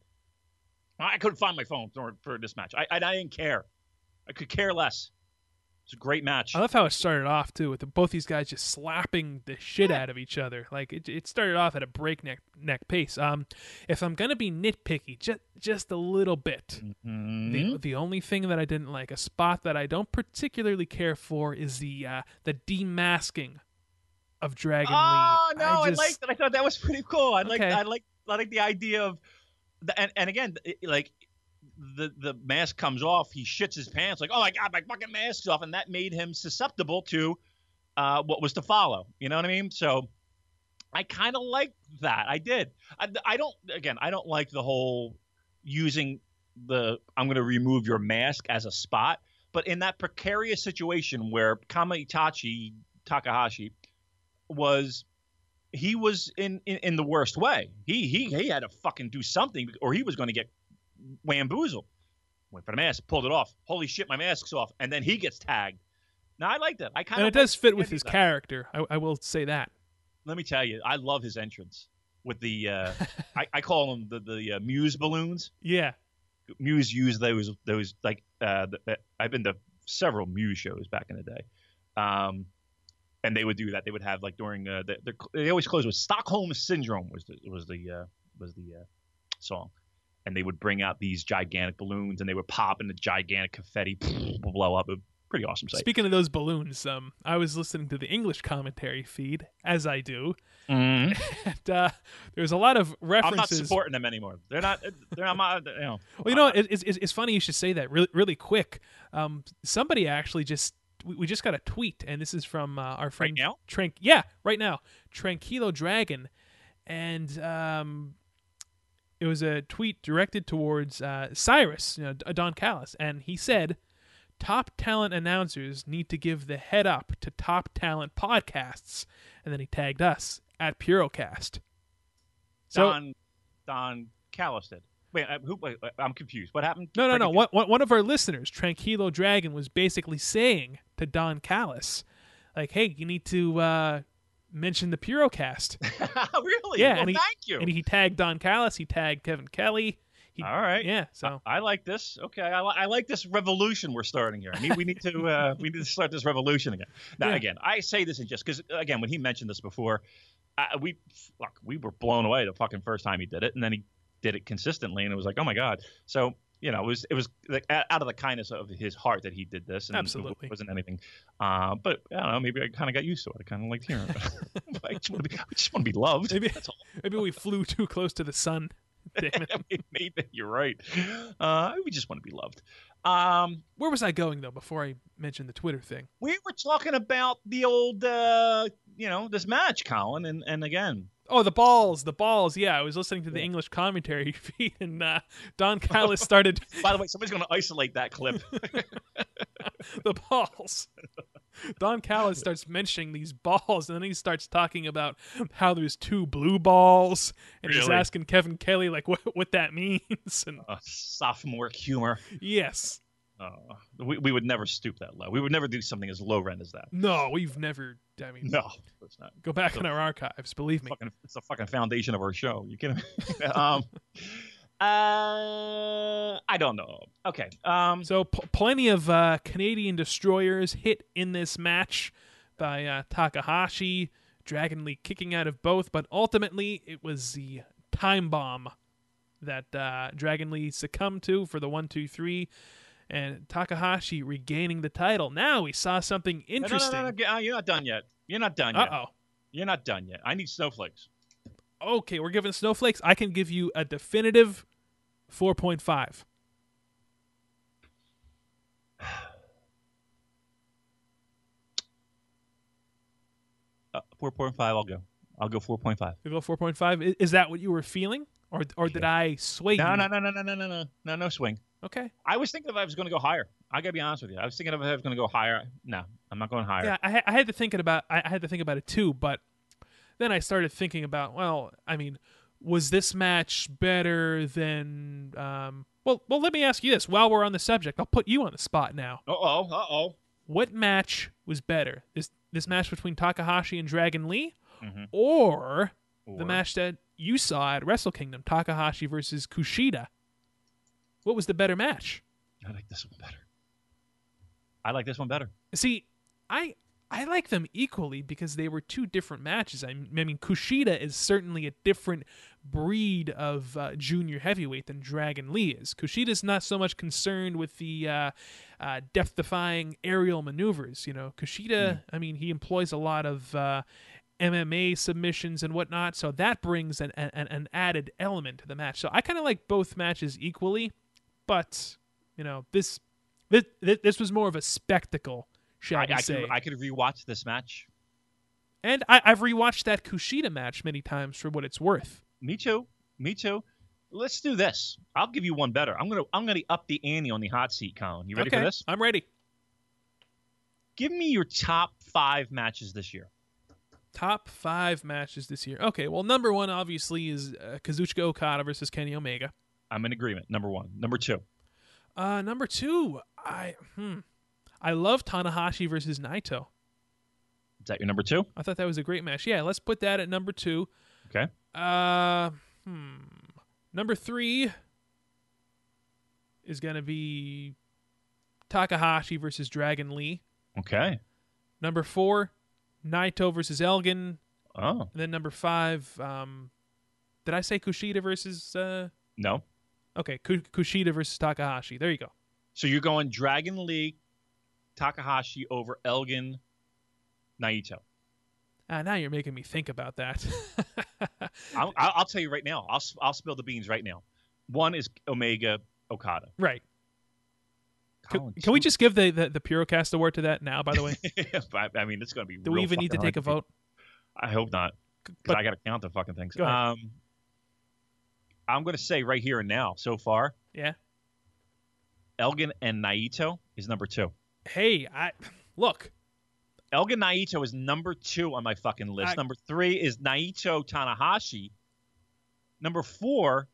I couldn't find my phone for, for this match. I, I I didn't care. I could care less. It's a great match. I love how it started off too, with the, both these guys just slapping the shit Yeah. out of each other. Like it, it started off at a breakneck neck pace. Um, if I'm gonna be nitpicky, just just a little bit, Mhm. the the only thing that I didn't like, a spot that I don't particularly care for, is the uh, the demasking of Dragon Oh Lee. no, I, just, liked it. I thought that was pretty cool. I like Okay. I like I like the idea of the, and and again it- like the the mask comes off, he shits his pants like, oh my god, my fucking mask's off, and that made him susceptible to uh, what was to follow. You know what I mean? So I kind of liked that. I did. I, I don't. Again, I don't like the whole using the I'm going to remove your mask as a spot. But in that precarious situation where Kama Itachi Takahashi was, he was in, in, in the worst way. He he he had to fucking do something, or he was going to get wamboozled. Went for the mask, pulled it off. Holy shit, my mask's off, and then he gets tagged. Now I like that. I kind and of it does fit with his character. I, I will say that. Let me tell you, I love his entrance with the uh, I, I call them the the uh, Muse balloons. Yeah. Muse used those those like uh, the, I've been to several Muse shows back in the day, um, and they would do that. They would have like during uh, the, the they always close with Stockholm Syndrome was the was the uh, was the uh, song, and they would bring out these gigantic balloons and they would pop and the gigantic confetti blow up. Pretty awesome sight. Speaking of those balloons, um, I was listening to the English commentary feed, as I do, Mm-hmm. and uh, there's a lot of references. I'm not supporting them anymore. They're not. They're not. You know. Well, you know, it, it's, it's it's funny you should say that. Really, really quick. Um, somebody actually just we, we just got a tweet, and this is from uh, our friend now? Trank. Yeah, right now, Tranquilo Dragon, and um, it was a tweet directed towards uh, Cyrus, you know, Don Callis, and he said, "Top talent announcers need to give the head up to top talent podcasts," and then he tagged us at Purocast. So Don Don Callis did. Wait, uh, who, wait, I'm confused. What happened? no, no, Break no. it One, one one of our listeners, Tranquilo Dragon, was basically saying to Don Callis, like, "Hey, you need to uh, mention the Purocast." down. Really? Yeah, Well, and he, thank you. And he tagged Don Callis. He tagged Kevin Kelly. He, All right. Yeah. So I, I like this. Okay, I, li- I like this revolution we're starting here. I mean, we need to uh, we need to start this revolution again. Now, Yeah. again, I say this in just because again, when he mentioned this before, uh, we look, we were blown away the fucking first time he did it, and then he did it consistently, and it was like, oh my god. So you know, it was it was like out of the kindness of his heart that he did this, and Absolutely. it wasn't anything. Uh, but I don't know, maybe I kind of got used to it. I kind of liked hearing it. I just want to be, I just want to be loved. maybe That's all. maybe we flew too close to the sun. Damn it. Maybe you're right. Uh, we just want to be loved. Um, Where was I going though before I mentioned the Twitter thing? we were talking about the old, uh, you know, this match, Colin, and and again, Oh, the balls, the balls. Yeah, I was listening to the English commentary feed, and uh, Don Callis started by the way, somebody's going to isolate that clip. the balls. Don Callis starts mentioning these balls, and then he starts talking about how there's two blue balls, and he's Really? asking Kevin Kelly like what what that means. And uh, sophomore humor. yes, Uh, we we would never stoop that low. We would never do something as low rent as that. no, we've never. I mean, No, it's not. go back in our archives. Believe me. Fucking, it's the fucking foundation of our show. You kidding me? um, uh, I don't know. Okay. Um, So p- plenty of uh, Canadian destroyers hit in this match, by uh, Takahashi. Dragon Lee kicking out of both, but ultimately it was the time bomb that uh, Dragon Lee succumbed to for the one, two, three, and Takahashi regaining the title. Now we saw something interesting. No, no, no, no, you're not done yet. You're not done yet. Uh-oh. You're not done yet. I need snowflakes. Okay, we're giving snowflakes. I can give you a definitive four point five. Uh, four point five, I'll go. I'll go four point five. You go four point five. Is that what you were feeling? Or or did I sway no, you? No, no, no, no, no, no, no, no, no swing. Okay. I was thinking if I was going to go higher. I got to be honest with you. I was thinking if I was going to go higher. No, I'm not going higher. Yeah, I, I had to think about I, I had to think about it too, but then I started thinking about, well, I mean, was this match better than um well well let me ask you this while we're on the subject. I'll put you on the spot now. Uh-oh, uh-oh. What match was better? This this match between Takahashi and Dragon Lee, mm-hmm. or, or the match that you saw at Wrestle Kingdom, Takahashi versus Kushida? What was the better match? I like this one better. I like this one better. See, I I like them equally because they were two different matches. I mean, Kushida is certainly a different breed of uh, junior heavyweight than Dragon Lee is. Kushida's not so much concerned with the uh, uh, death-defying aerial maneuvers. You know, Kushida, mm. I mean, he employs a lot of uh, M M A submissions and whatnot, so that brings an, an, an added element to the match. So I kind of like both matches equally, but, you know, this this, this was more of a spectacle. Shall I, we I say. Could, I could rewatch this match. And I, I've rewatched that Kushida match many times for what it's worth. Me too. Me too. Let's do this. I'll give you one better. I'm gonna I'm gonna up the ante on the hot seat, Colin. You ready okay, for this? I'm ready. Give me your top five matches this year. Top five matches this year. Okay, well, number one obviously is uh, Kazuchika Okada versus Kenny Omega. I'm in agreement. Number one. Number two. Uh, number two, I hmm. I love Tanahashi versus Naito. Is that your number two? I thought that was a great match. Yeah, let's put that at number two. Okay. Uh, hmm. Number three is going to be Takahashi versus Dragon Lee. Okay. Number four, Naito versus Elgin. Oh. And then number five, um, did I say Kushida versus... Uh... No. Okay, Kushida versus Takahashi. There you go. So you're going Dragon Lee, Takahashi over Elgin, Naito. Ah, now you're making me think about that. I'll, I'll tell you right now. I'll I'll spill the beans right now. One is Omega Okada. Right. Colin, can, can we just give the, the, the Purocast award to that now, by the way? I, I mean, it's going to be Do real we even need to take a vote? I hope not. Because I got to count the fucking things. Go ahead. Um, I'm going to say right here and now, so far, yeah, Elgin and Naito is number two. Hey, I look. Elgin Naito is number two on my fucking list. I, number three is Naito Tanahashi. Number four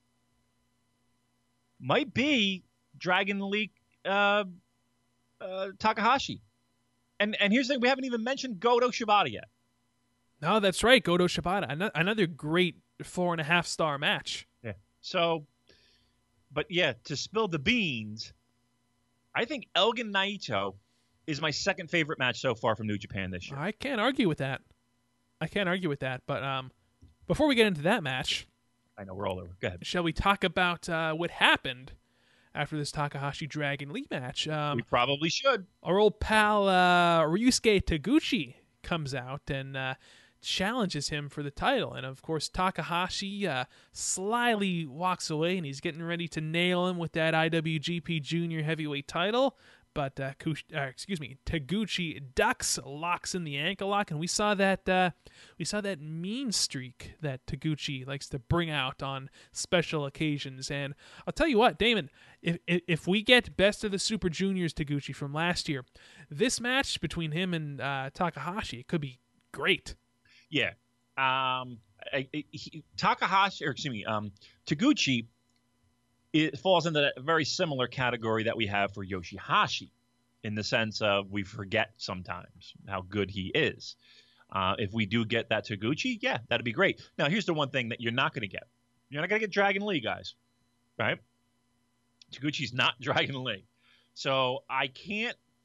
might be Dragon Lee uh, uh, Takahashi. And and here's the thing, we haven't even mentioned Goto Shibata yet. No, that's right, Goto Shibata. Another great four and a half star match. Yeah. So, but yeah, to spill the beans, I think Elgin Naito is my second favorite match so far from New Japan this year. I can't argue with that. I can't argue with that. But um, before we get into that match, I know we're all over. Go ahead. Shall we talk about uh, what happened after this Takahashi Dragon Lee match? Um, we probably should. Our old pal uh, Ryusuke Taguchi comes out and uh, challenges him for the title. And, of course, Takahashi uh, slyly walks away, and he's getting ready to nail him with that I W G P Junior Heavyweight title. But, uh, Kush- uh, excuse me, Taguchi ducks, locks in the ankle lock, and we saw that uh, we saw that mean streak that Taguchi likes to bring out on special occasions. And I'll tell you what, Damon, if if we get Best of the Super Juniors Taguchi from last year, this match between him and uh, Takahashi, it could be great. Yeah, um, I, I, he, Takahashi, or excuse me, um, Taguchi. It falls into that very similar category that we have for Yoshihashi, in the sense of we forget sometimes how good he is. Uh, if we do get that Taguchi, yeah, that'd be great. Now, here's the one thing that you're not going to get. You're not going to get Dragon Lee, guys, right? Taguchi's not Dragon Lee. So I can't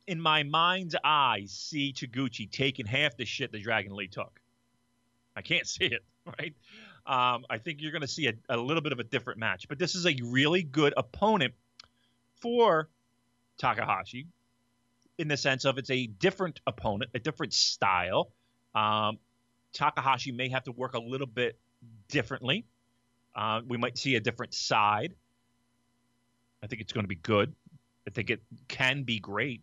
in my mind's eye, see Taguchi taking half the shit that Dragon Lee took. I can't see it, right? Um, I think you're going to see a, a little bit of a different match. But this is a really good opponent for Takahashi in the sense of it's a different opponent, a different style. Um, Takahashi may have to work a little bit differently. Uh, we might see a different side. I think it's going to be good. I think it can be great.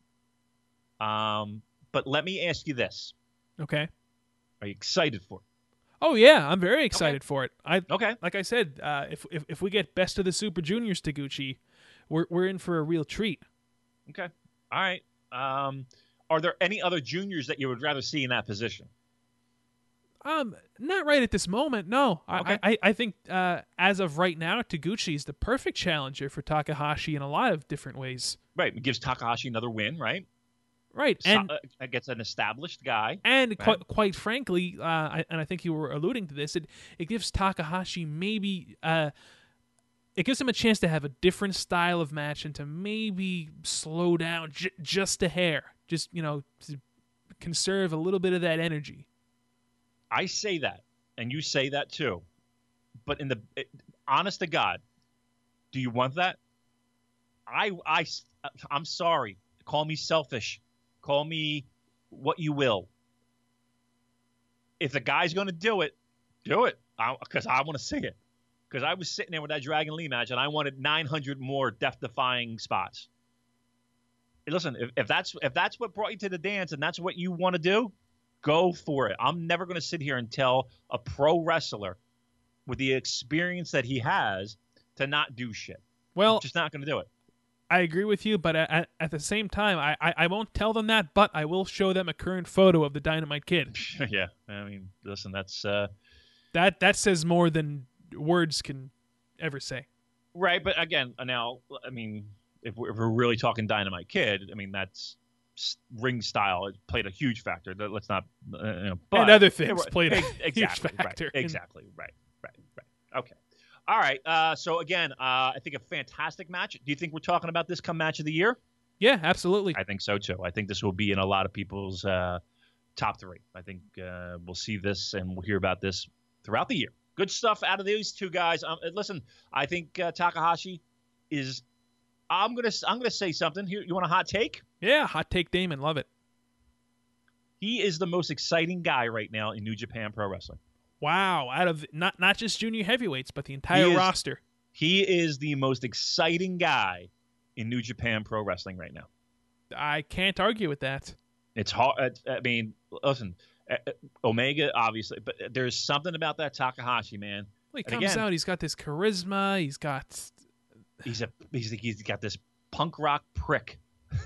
Um, but let me ask you this. Okay. Are you excited for it? Oh yeah, I'm very excited Okay. for it. I Okay. Like I said, uh, if, if if we get Best of the Super Juniors Taguchi, we're we're in for a real treat. Okay. All right. Um, are there any other juniors that you would rather see in that position? Um, not right at this moment. No, I Okay. I, I think uh, as of right now, Taguchi is the perfect challenger for Takahashi in a lot of different ways. Right. It gives Takahashi another win, right? Right, So, and uh, gets an established guy. and right? quite quite frankly, uh, I, and I think you were alluding to this, it it gives Takahashi maybe uh, it gives him a chance to have a different style of match and to maybe slow down j- just a hair, just you know, to conserve a little bit of that energy. I say that, and you say that too. But in the it, honest to God, do you want that? I I I'm sorry. Call me selfish. Call me what you will. If the guy's going to do it, do it. Because I, I want to see it. Because I was sitting there with that Dragon Lee match, and I wanted nine hundred more death-defying spots. Hey, listen, if, if that's if that's what brought you to the dance, and that's what you want to do, go for it. I'm never going to sit here and tell a pro wrestler with the experience that he has to not do shit. Well, I'm just not going to do it. I agree with you, but at, at the same time, I, I, I won't tell them that, but I will show them a current photo of the Dynamite Kid. Yeah, I mean, listen, that's uh, That that says more than words can ever say. right. But again, now, I mean, if we're, if we're really talking Dynamite Kid, I mean, that's s- ring style. It played a huge factor. That- Let's not, uh, you know, but And other things Right, played a ex- huge exactly, factor. Right, exactly. Right. Right. Right. Okay. All right. Uh, so again, uh, I think a fantastic match. Do you think we're talking about this come match of the year? Yeah, absolutely. I think so too. I think this will be in a lot of people's uh, top three. I think uh, we'll see this and we'll hear about this throughout the year. Good stuff out of these two guys. Um, listen, I think uh, Takahashi is. I'm gonna. I'm gonna say something here. You want a hot take? Yeah, hot take Damon, love it. He is the most exciting guy right now in New Japan Pro Wrestling. Wow, out of not not just junior heavyweights, but the entire He is- roster. He is the most exciting guy in New Japan Pro Wrestling right now. I can't argue with that. It's hard. I mean, listen, uh, Omega obviously, but there's something about that Takahashi man. Well, he And comes again- out, he's got this charisma, he's got He's a he's he's got this punk rock prick.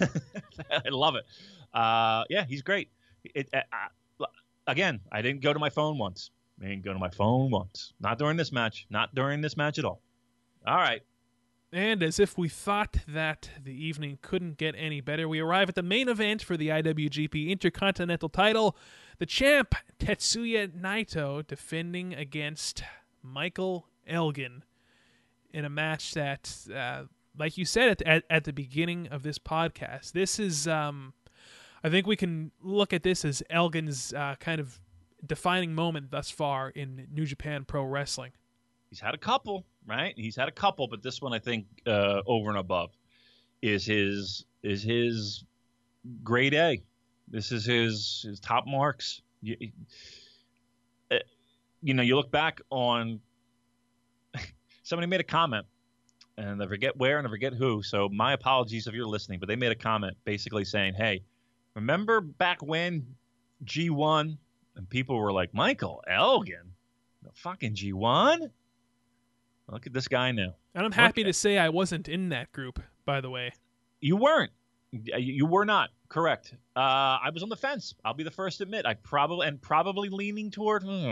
I love it. Uh, yeah, he's great. It, uh, uh, again, I didn't go to my phone once. I didn't go to my phone once. Not during this match. Not during this match at all. All right. And as if we thought that the evening couldn't get any better, we arrive at the main event for the I W G P Intercontinental title. The champ, Tetsuya Naito, defending against Michael Elgin in a match that, uh, like you said at, at, at the beginning of this podcast, this is, um, I think we can look at this as Elgin's uh, kind of defining moment thus far in New Japan Pro Wrestling. He's had a couple, right? He's had a couple, but this one I think uh, over and above is his is his grade A. This is his his top marks. You, uh, you know, you look back on somebody made a comment, and I forget where and I forget who. So my apologies if you're listening, but they made a comment basically saying, "Hey, remember back when G one?" And people were like, "Michael Elgin, the fucking G one." Look at this guy now. And I'm happy Okay. to say I wasn't in that group, by the way. You weren't. You you were not. Correct. Uh, I was on the fence. I'll be the first to admit. I probably and probably leaning toward. hmm.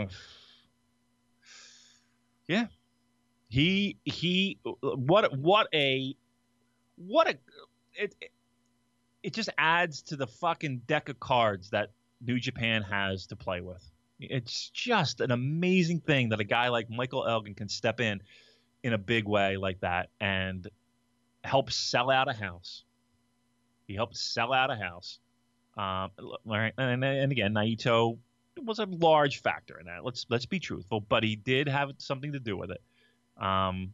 Yeah. He he. What what a what a it, it it just adds to the fucking deck of cards that New Japan has to play with. It's just an amazing thing that a guy like Michael Elgin can step in in a big way like that and help sell out a house. He helped sell out a house. Um, and, and again, Naito was a large factor in that. Let's let's be truthful, but he did have something to do with it. Um,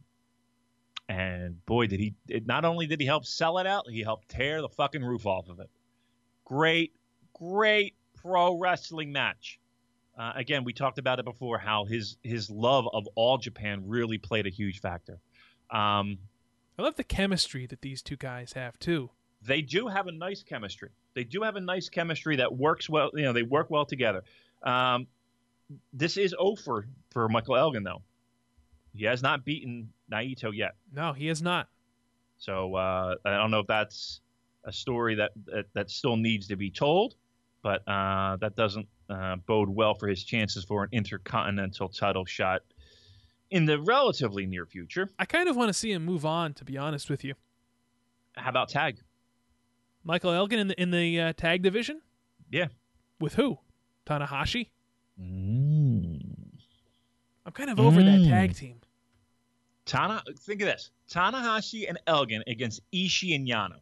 and boy, did he! It, not only did he help sell it out, he helped tear the fucking roof off of it. Great, great pro wrestling match. Uh, again, we talked about it before. How his his love of All Japan really played a huge factor. Um, I love the chemistry that these two guys have too. They do have a nice chemistry. They do have a nice chemistry that works well. You know, they work well together. Um, this is over for Michael Elgin, though. He has not beaten Naito yet. No, he has not. So uh, I don't know if that's a story that that, that still needs to be told, but uh, that doesn't uh, bode well for his chances for an intercontinental title shot in the relatively near future. I kind of want to see him move on, to be honest with you. How about tag? Michael Elgin in the in the uh, tag division? Yeah. With who? Tanahashi? Mm. I'm kind of over Mm. that tag team. Tana, think of this: Tanahashi and Elgin against Ishii and Yano.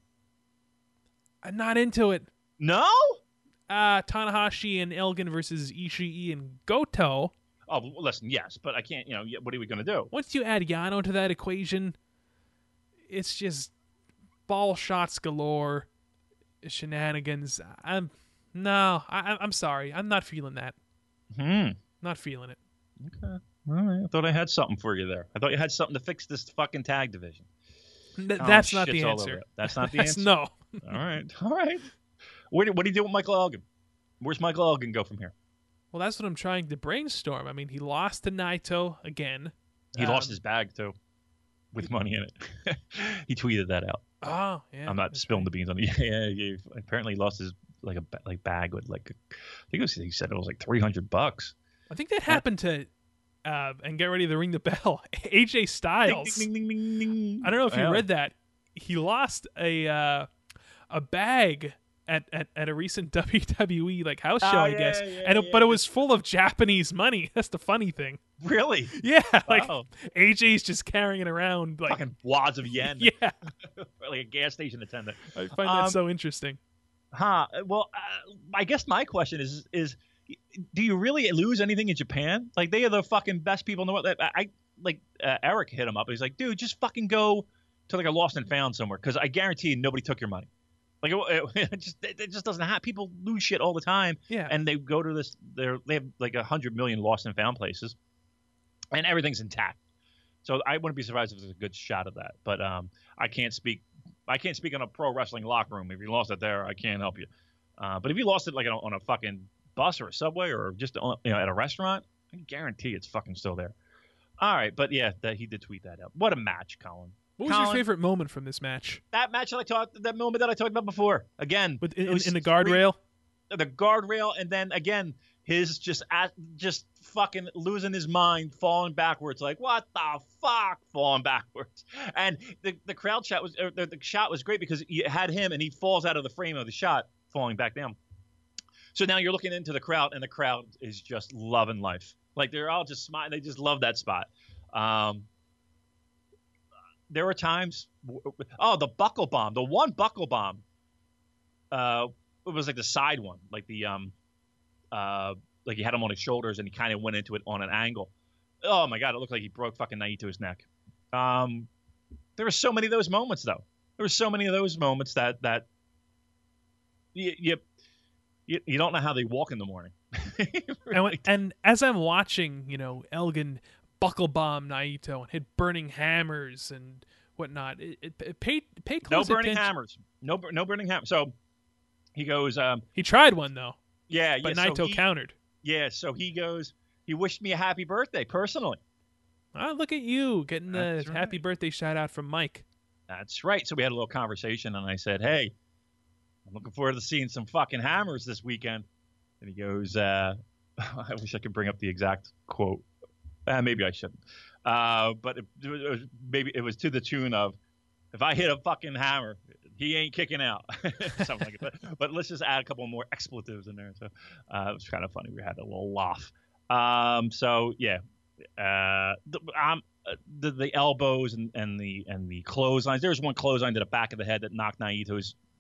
I'm not into it. No? Uh, Tanahashi and Elgin versus Ishii and Goto. Oh, well, listen, yes, but I can't. You know, what are we going to do? Once you add Yano to that equation, it's just ball shots galore, shenanigans. I'm no, I, I'm sorry, I'm not feeling that. Hmm. Not feeling it. Okay. All right. I thought I had something for you there. I thought you had something to fix this fucking tag division. Th- Oh, that's not the shit's all over answer. it. That's not the That's- answer. No. All right. All right. What do, what do you do with Michael Elgin? Where's Michael Elgin go from here? Well, that's what I'm trying to brainstorm. I mean, he lost to Naito again. He Um, lost his bag too, with money in it. He tweeted that out. Oh, yeah. I'm not that's spilling right. the beans on it. Yeah, he apparently lost his like a ba- like bag with like I think it was, he said it was like three hundred bucks. I think that happened to, uh, and get ready to ring the bell, A J Styles. Ding, ding, ding, ding, ding. I don't know if you Yeah. read that. He lost a uh, a bag at, at, at a recent W W E like house show, Oh, I yeah, guess, yeah, and it, yeah. but it was full of Japanese money. That's the funny thing. Really? Yeah, like Wow. A J's just carrying it around, like Fucking wads of yen. yeah. Like a gas station attendant. I find that Um, so interesting. Huh. Well, uh, I guess my question is is do you really lose anything in Japan? Like they are the fucking best people in the world. I, I like uh, Eric hit him up. He's like, dude, just fucking go to like a lost and found somewhere because I guarantee nobody took your money. Like it, it just it just doesn't happen. People lose shit all the time, Yeah, and they go to this. They're they have like a hundred million lost and found places, and everything's intact. So I wouldn't be surprised if there's a good shot of that. But um, I can't speak. I can't speak on a pro wrestling locker room. If you lost it there, I can't help you. Uh, but if you lost it like on a, on a fucking bus or a subway or just on, you know at a restaurant, I can guarantee it's fucking still there. All right, but yeah, that he did tweet that out. What a match, Colin. what was Colin, your favorite moment from this match? That match that I talked, that moment that I talked about before. Again, With it in, was in the three- guardrail? the guardrail, and then again his just at, just fucking losing his mind, falling backwards, like what the fuck, falling backwards. And the the crowd shot was or the, the shot was great because you had him and he falls out of the frame of the shot, falling back down. So now you're looking into the crowd, and the crowd is just loving life. Like they're all just smiling. They just love that spot. Um, there were times, oh, the buckle bomb, the one buckle bomb. Uh, it was like the side one, like the um, uh, like he had him on his shoulders and he kind of went into it on an angle. Oh my god, it looked like he broke fucking Naito's neck. Um, there were so many of those moments, though. There were so many of those moments that that you you, you, you don't know how they walk in the morning. And, when- and as I'm watching, you know, Elgin buckle bomb Naito and hit burning hammers and whatnot, it, it, it pay pay No close burning attention. hammers. No bur- no burning hammers. So he goes, um, He tried one though, yeah, but yeah. Naito so he, countered. yeah, so he goes. He wished me a happy birthday personally. Oh, look at you getting the That's happy right. birthday shout out from Mike. That's right. So we had a little conversation, and I said, "Hey, I'm looking forward to seeing some fucking hammers this weekend." And he goes, uh, "I wish I could bring up the exact quote. Uh, maybe I shouldn't. Uh, but it, it was, maybe it was to the tune of, if I hit a fucking hammer, he ain't kicking out." Something like that. But, but let's just add a couple more expletives in there. So uh, it was kind of funny. We had a little laugh. Um, so yeah, uh, the, um, uh, the the elbows and, and the and the clotheslines. There was one clothesline to the back of the head that knocked Naito's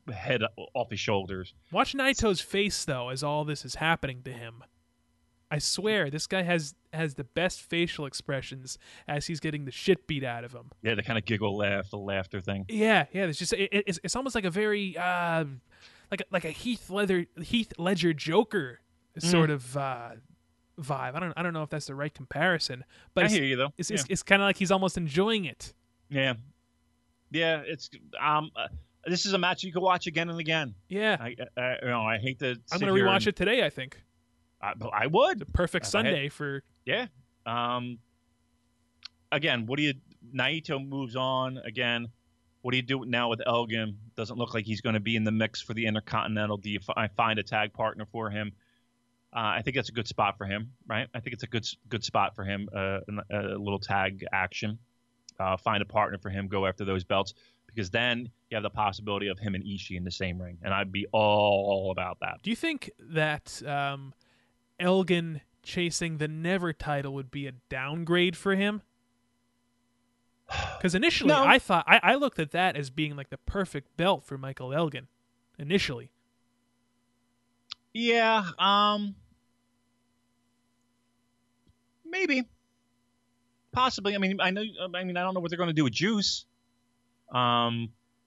head off his shoulders. Watch Naito's face, though, as all this is happening to him. I swear, this guy has has the best facial expressions as he's getting the shit beat out of him. Yeah, the kind of giggle laugh, the laughter thing. Yeah, yeah. It's just it, it's it's almost like a very uh, like a, like a Heath Ledger Heath Ledger Joker sort mm. of uh, vibe. I don't I don't know if that's the right comparison, but I it's, hear you though. It's yeah. it's, it's kind of like he's almost enjoying it. Yeah, yeah. It's um. Uh, this is a match you can watch again and again. Yeah. I, I you know I hate to. I'm gonna rewatch and, it today. I think. I, I would. It's a perfect Sunday had, for. Yeah. Um. Again, what do you? Naito moves on again. What do you do now with Elgin? Doesn't look like he's going to be in the mix for the Intercontinental. Do you f- find a tag partner for him? Uh, I think that's a good spot for him, right? I think it's a good good spot for him. Uh, a, a little tag action. Uh, find a partner for him. Go after those belts, because then you have the possibility of him and Ishii in the same ring, and I'd be all about that. Do you think that um, Elgin chasing the Never title would be a downgrade for him? Because initially, no. I thought I, I looked at that as being like the perfect belt for Michael Elgin. Initially, yeah, um, maybe, possibly. I mean, I know. I mean, I don't know what they're going to do with Juice. Um,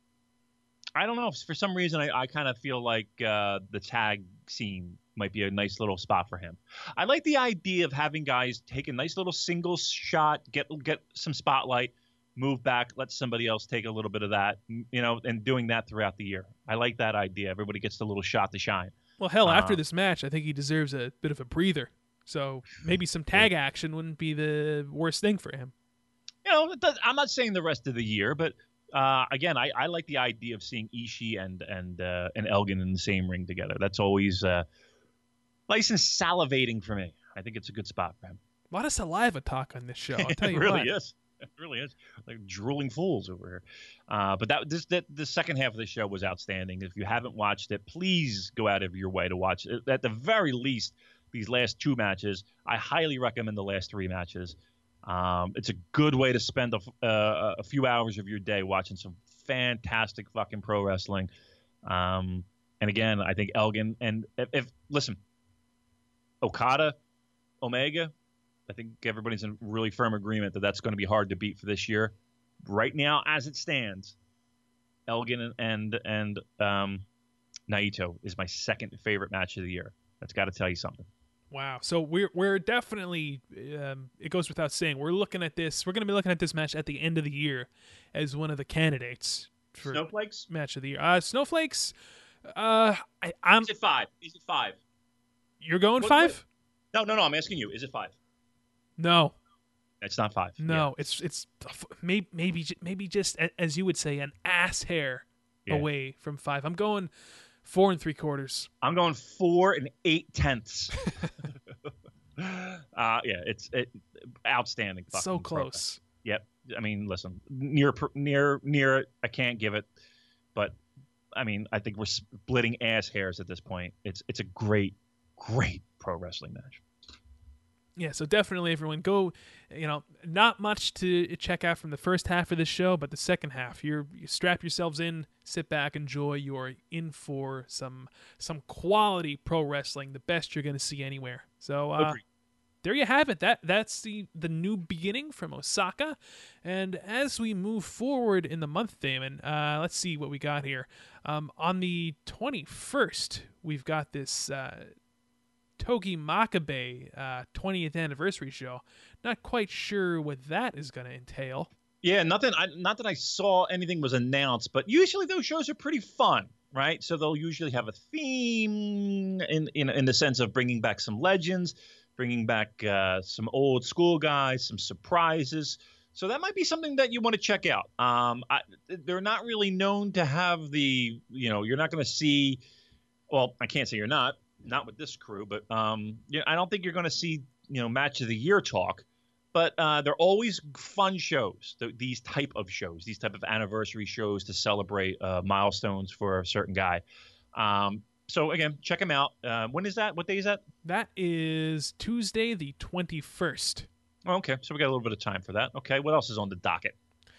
I don't know. For some reason, I, I kind of feel like uh, the tag scene might be a nice little spot for him. I like the idea of having guys take a nice little single shot, get get some spotlight, move back, let somebody else take a little bit of that, you know, and doing that throughout the year. I like that idea. Everybody gets a little shot to shine. Well, hell, after uh, this match, I think he deserves a bit of a breather. So maybe some tag action wouldn't be the worst thing for him. You know, I'm not saying the rest of the year, but uh, again, I, I like the idea of seeing Ishii and and uh, and Elgin in the same ring together. That's always uh, nice and salivating for me. I think it's a good spot for him. A lot of saliva talk on this show. I'll tell you it really what. is. It really is. Like drooling fools over here. Uh, but that this that the second half of the show was outstanding. If you haven't watched it, please go out of your way to watch it. At the very least, these last two matches, I highly recommend the last three matches. Um, it's a good way to spend a, uh, a few hours of your day watching some fantastic fucking pro wrestling. Um, and again, I think Elgin and if, if listen, Okada, Omega, I think everybody's in really firm agreement that that's going to be hard to beat for this year. Right now, as it stands, Elgin and and um, Naito is my second favorite match of the year. That's got to tell you something. Wow. So we're we're definitely, um, it goes without saying, we're looking at this, we're going to be looking at this match at the end of the year as one of the candidates for Snowflakes? Match of the year. Uh, Snowflakes, uh, I, I'm... Is it five? Is it five? You're going what, five? What? No, no, no, I'm asking you. Is it five? No. It's not five. No, yeah. it's it's maybe, maybe, maybe just, as you would say, an ass hair yeah. away from five. I'm going... Four and three quarters. I'm going four and eight tenths. uh, yeah, it's it, outstanding. So close. Program. Yep. I mean, listen, near, near, near it. I can't give it, but I mean, I think we're splitting ass hairs at this point. It's it's a great, great pro wrestling match. Yeah, so definitely everyone go, you know, not much to check out from the first half of the show, but the second half, you're, you strap yourselves in, sit back, enjoy. You're in for some some quality pro wrestling, the best you're going to see anywhere. So uh, there you have it. That That's the, the new beginning from Osaka. And as we move forward in the month, Damon, uh, let's see what we got here. Um, on the twenty-first, we've got this... Uh, Togi Makabe uh, twentieth anniversary show. Not quite sure what that is going to entail. Yeah, nothing. I, not that I saw anything was announced, but usually those shows are pretty fun, right? So they'll usually have a theme in in, in the sense of bringing back some legends, bringing back uh, some old school guys, some surprises. So that might be something that you want to check out. Um, I, they're not really known to have the, you know, you're not going to see. Well, I can't say you're not. Not with this crew, but um, you know, I don't think you're going to see, you know, match of the year talk. But uh, they're always fun shows. Th- these type of shows, these type of anniversary shows to celebrate uh, milestones for a certain guy. Um, so again, check them out. Uh, when is that? What day is that? That is Tuesday, the twenty-first. Oh, okay, so we got a little bit of time for that. Okay, what else is on the docket?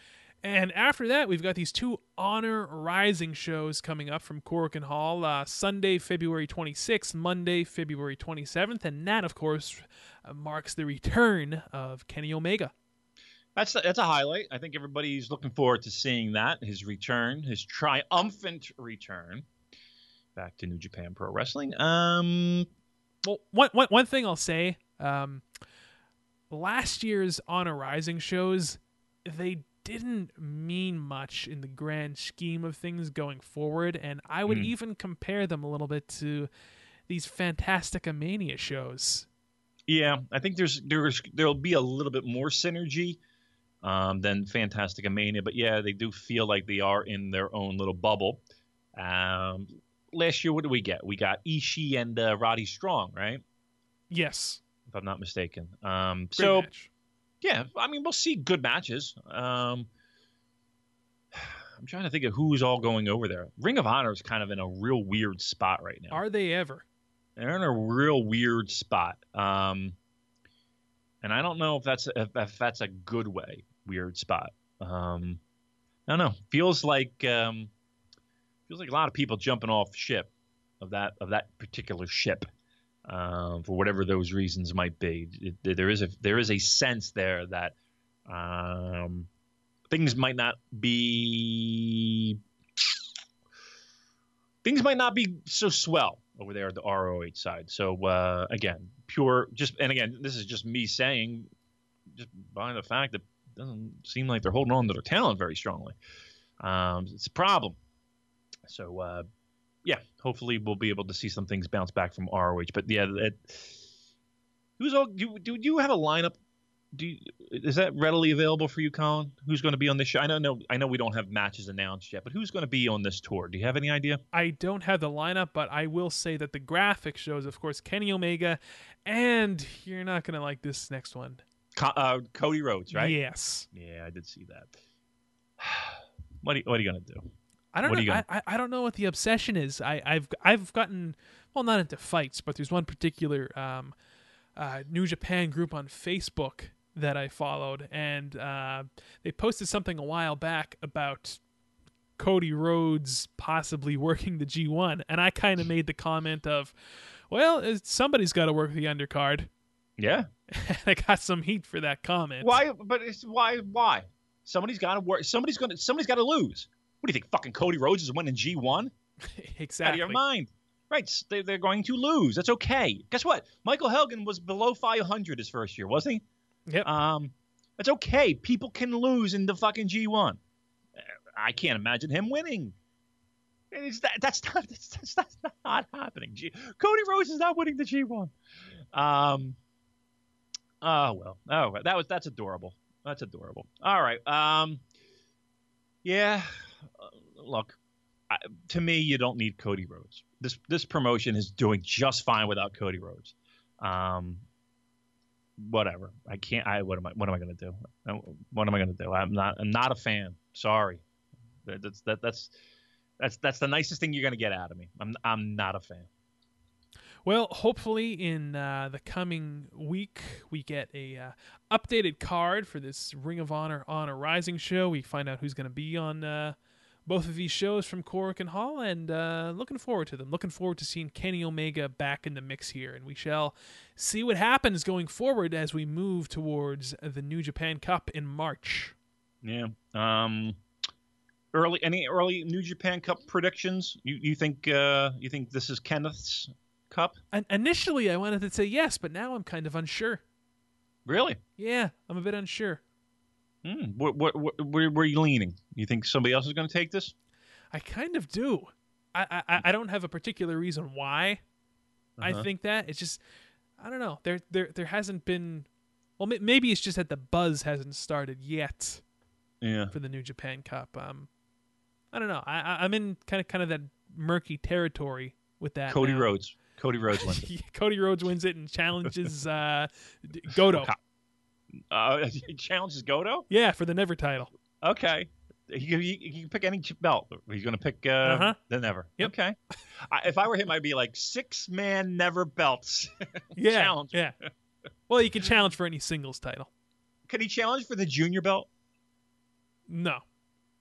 And after that, we've got these two Honor Rising shows coming up from Korakuen Hall. Uh, Sunday, February twenty-sixth, Monday, February twenty-seventh. And that, of course, uh, marks the return of Kenny Omega. That's a, that's a highlight. I think everybody's looking forward to seeing that, his return, his triumphant return back to New Japan Pro Wrestling. Um, well, one, one, one thing I'll say, um, last year's Honor Rising shows, they didn't mean much in the grand scheme of things going forward, and I would mm. even compare them a little bit to these Fantastica Mania shows. Yeah, I think there's there's there'll be a little bit more synergy um, than Fantastica Mania, but yeah, they do feel like they are in their own little bubble. Um, last year, what did we get? We got Ishii and uh, Roddy Strong, right? Yes, if I'm not mistaken. Um, Great so. match. Yeah, I mean, we'll see good matches. Um, I'm trying to think of who's all going over there. Ring of Honor is kind of in a real weird spot right now. Are they ever? They're in a real weird spot. Um, and I don't know if that's if, if that's a good way, weird spot. Um, I don't know. Feels like um, feels like a lot of people jumping off ship of that of that particular ship. Um, for whatever those reasons might be, it, there is a there is a sense there that um, things might not be things might not be so swell over there at the R O H side. So uh, again, pure just and again, this is just me saying, just by the fact that it doesn't seem like they're holding on to their talent very strongly. Um, it's a problem. So. Uh, Yeah, hopefully we'll be able to see some things bounce back from R O H. But yeah, it, who's all? Do, do you have a lineup? Do you, is that readily available for you, Colin? Who's going to be on this show? I don't know. I know we don't have matches announced yet, but who's going to be on this tour? Do you have any idea? I don't have the lineup, but I will say that the graphic shows, of course, Kenny Omega, and you're not going to like this next one. Co- uh, Cody Rhodes, right? Yes. Yeah, I did see that. What are you, what are you going to do? I don't what know. Gonna... I, I don't know what the obsession is. I, I've I've gotten well, not into fights, but there's one particular um, uh, New Japan group on Facebook that I followed, and uh, they posted something a while back about Cody Rhodes possibly working the G one, and I kind of made the comment of, well, somebody's got to work the undercard. Yeah, I got some heat for that comment. Why? But it's why? Why? Somebody's got to work. Somebody's gonna. Somebody's got to lose. What do you think? Fucking Cody Rhodes is winning G one? Exactly. Out of your mind. Right. They, they're going to lose. That's okay. Guess what? Michael Helgen was below five hundred his first year, wasn't he? Yep. Um, that's okay. People can lose in the fucking G one. I can't imagine him winning. It's that, that's, not, that's, that's, that's not happening. G, Cody Rhodes is not winning the G one. Um. Oh, well. Oh, that was that's adorable. That's adorable. All right. Um. Yeah. Uh, look, I, to me, you don't need Cody Rhodes. This this promotion is doing just fine without Cody Rhodes. Um, whatever. I can't. I what am I? What am I going to do? What am I going to do? I'm not. I'm not a fan. Sorry. That's that. That's that's that's the nicest thing you're going to get out of me. I'm I'm not a fan. Well, hopefully in uh, the coming week we get a uh, updated card for this Ring of Honor Honor Rising show. We find out who's going to be on uh, both of these shows from Korakuen Hall, and uh, looking forward to them. Looking forward to seeing Kenny Omega back in the mix here, and we shall see what happens going forward as we move towards the New Japan Cup in March. Yeah. Um. Early any early New Japan Cup predictions? You you think uh, you think this is Kenneth's Cup? And initially, I wanted to say yes, but now I'm kind of unsure. Really? Yeah, I'm a bit unsure. Hmm. What, what, what, where, where are you leaning? You think somebody else is going to take this? I kind of do. I, I, I don't have a particular reason why uh-huh. I think that. It's just, I don't know. There, there, there hasn't been. Well, maybe it's just that the buzz hasn't started yet. Yeah. For the New Japan Cup. Um, I don't know. I, I'm in kind of, kind of that murky territory with that. Cody now. Rhodes. Cody Rhodes wins it. Cody Rhodes wins it and challenges uh, Goto. Uh, he challenges Goto? Yeah, for the Never title. Okay. He, he, he can pick any belt. He's going to pick uh, uh-huh. the Never. Yep. Okay. I, if I were him, I'd be like, six-man Never belts. Yeah. Challenge. Yeah. Well, you can challenge for any singles title. Could he challenge for the junior belt? No.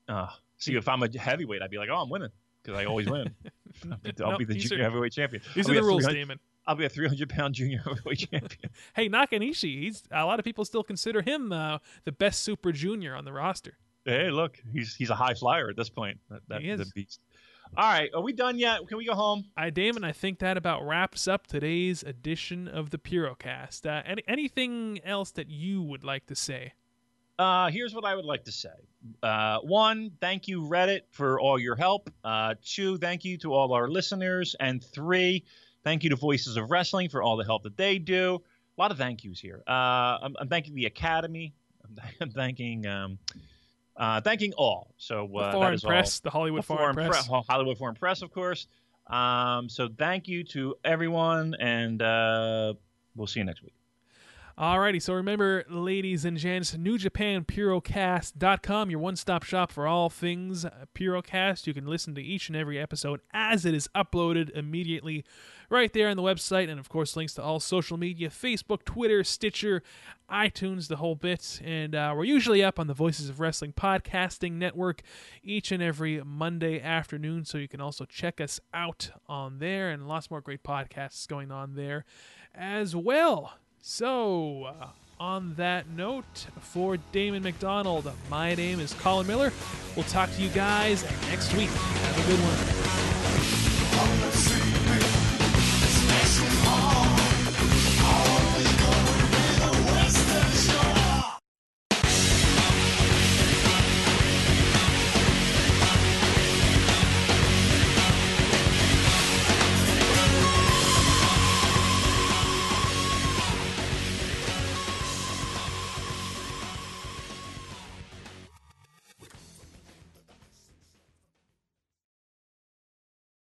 Uh, see, if I'm a heavyweight, I'd be like, oh, I'm winning because I always win. I'll be, I'll No, be the these junior are- heavyweight champion. These I'll are be the a rules, three hundred Damon. I'll be a three hundred pound junior heavyweight champion. Hey, Nakanishi, he's a lot of people still consider him uh, the best Super Junior on the roster. Hey, look, he's he's a high flyer at this point. That, that He is. the beast. All right, are we done yet? Can we go home? I, Damon, I think that about wraps up today's edition of the Purocast. Uh, any, anything else that you would like to say? Uh, here's what I would like to say. Uh, one, thank you, Reddit, for all your help. Uh, two, thank you to all our listeners. And three, thank you to Voices of Wrestling for all the help that they do. A lot of thank yous here. Uh, I'm, I'm thanking the Academy. I'm, I'm thanking um, uh, thanking all. So uh, The that Foreign is Press, all. the Hollywood The Foreign, Press. Pre- Hollywood Foreign Press, of course. Um, so thank you to everyone, and uh, we'll see you next week. Alrighty, so remember, ladies and gents, New Japan Purocast dot com, your one-stop shop for all things Purocast. You can listen to each and every episode as it is uploaded immediately right there on the website, and of course links to all social media, Facebook, Twitter, Stitcher, iTunes, the whole bit. And uh, we're usually up on the Voices of Wrestling podcasting network each and every Monday afternoon, so you can also check us out on there, and lots more great podcasts going on there as well. So, uh, on that note, for Damon McDonald, my name is Colin Miller. We'll talk to you guys next week. Have a good one.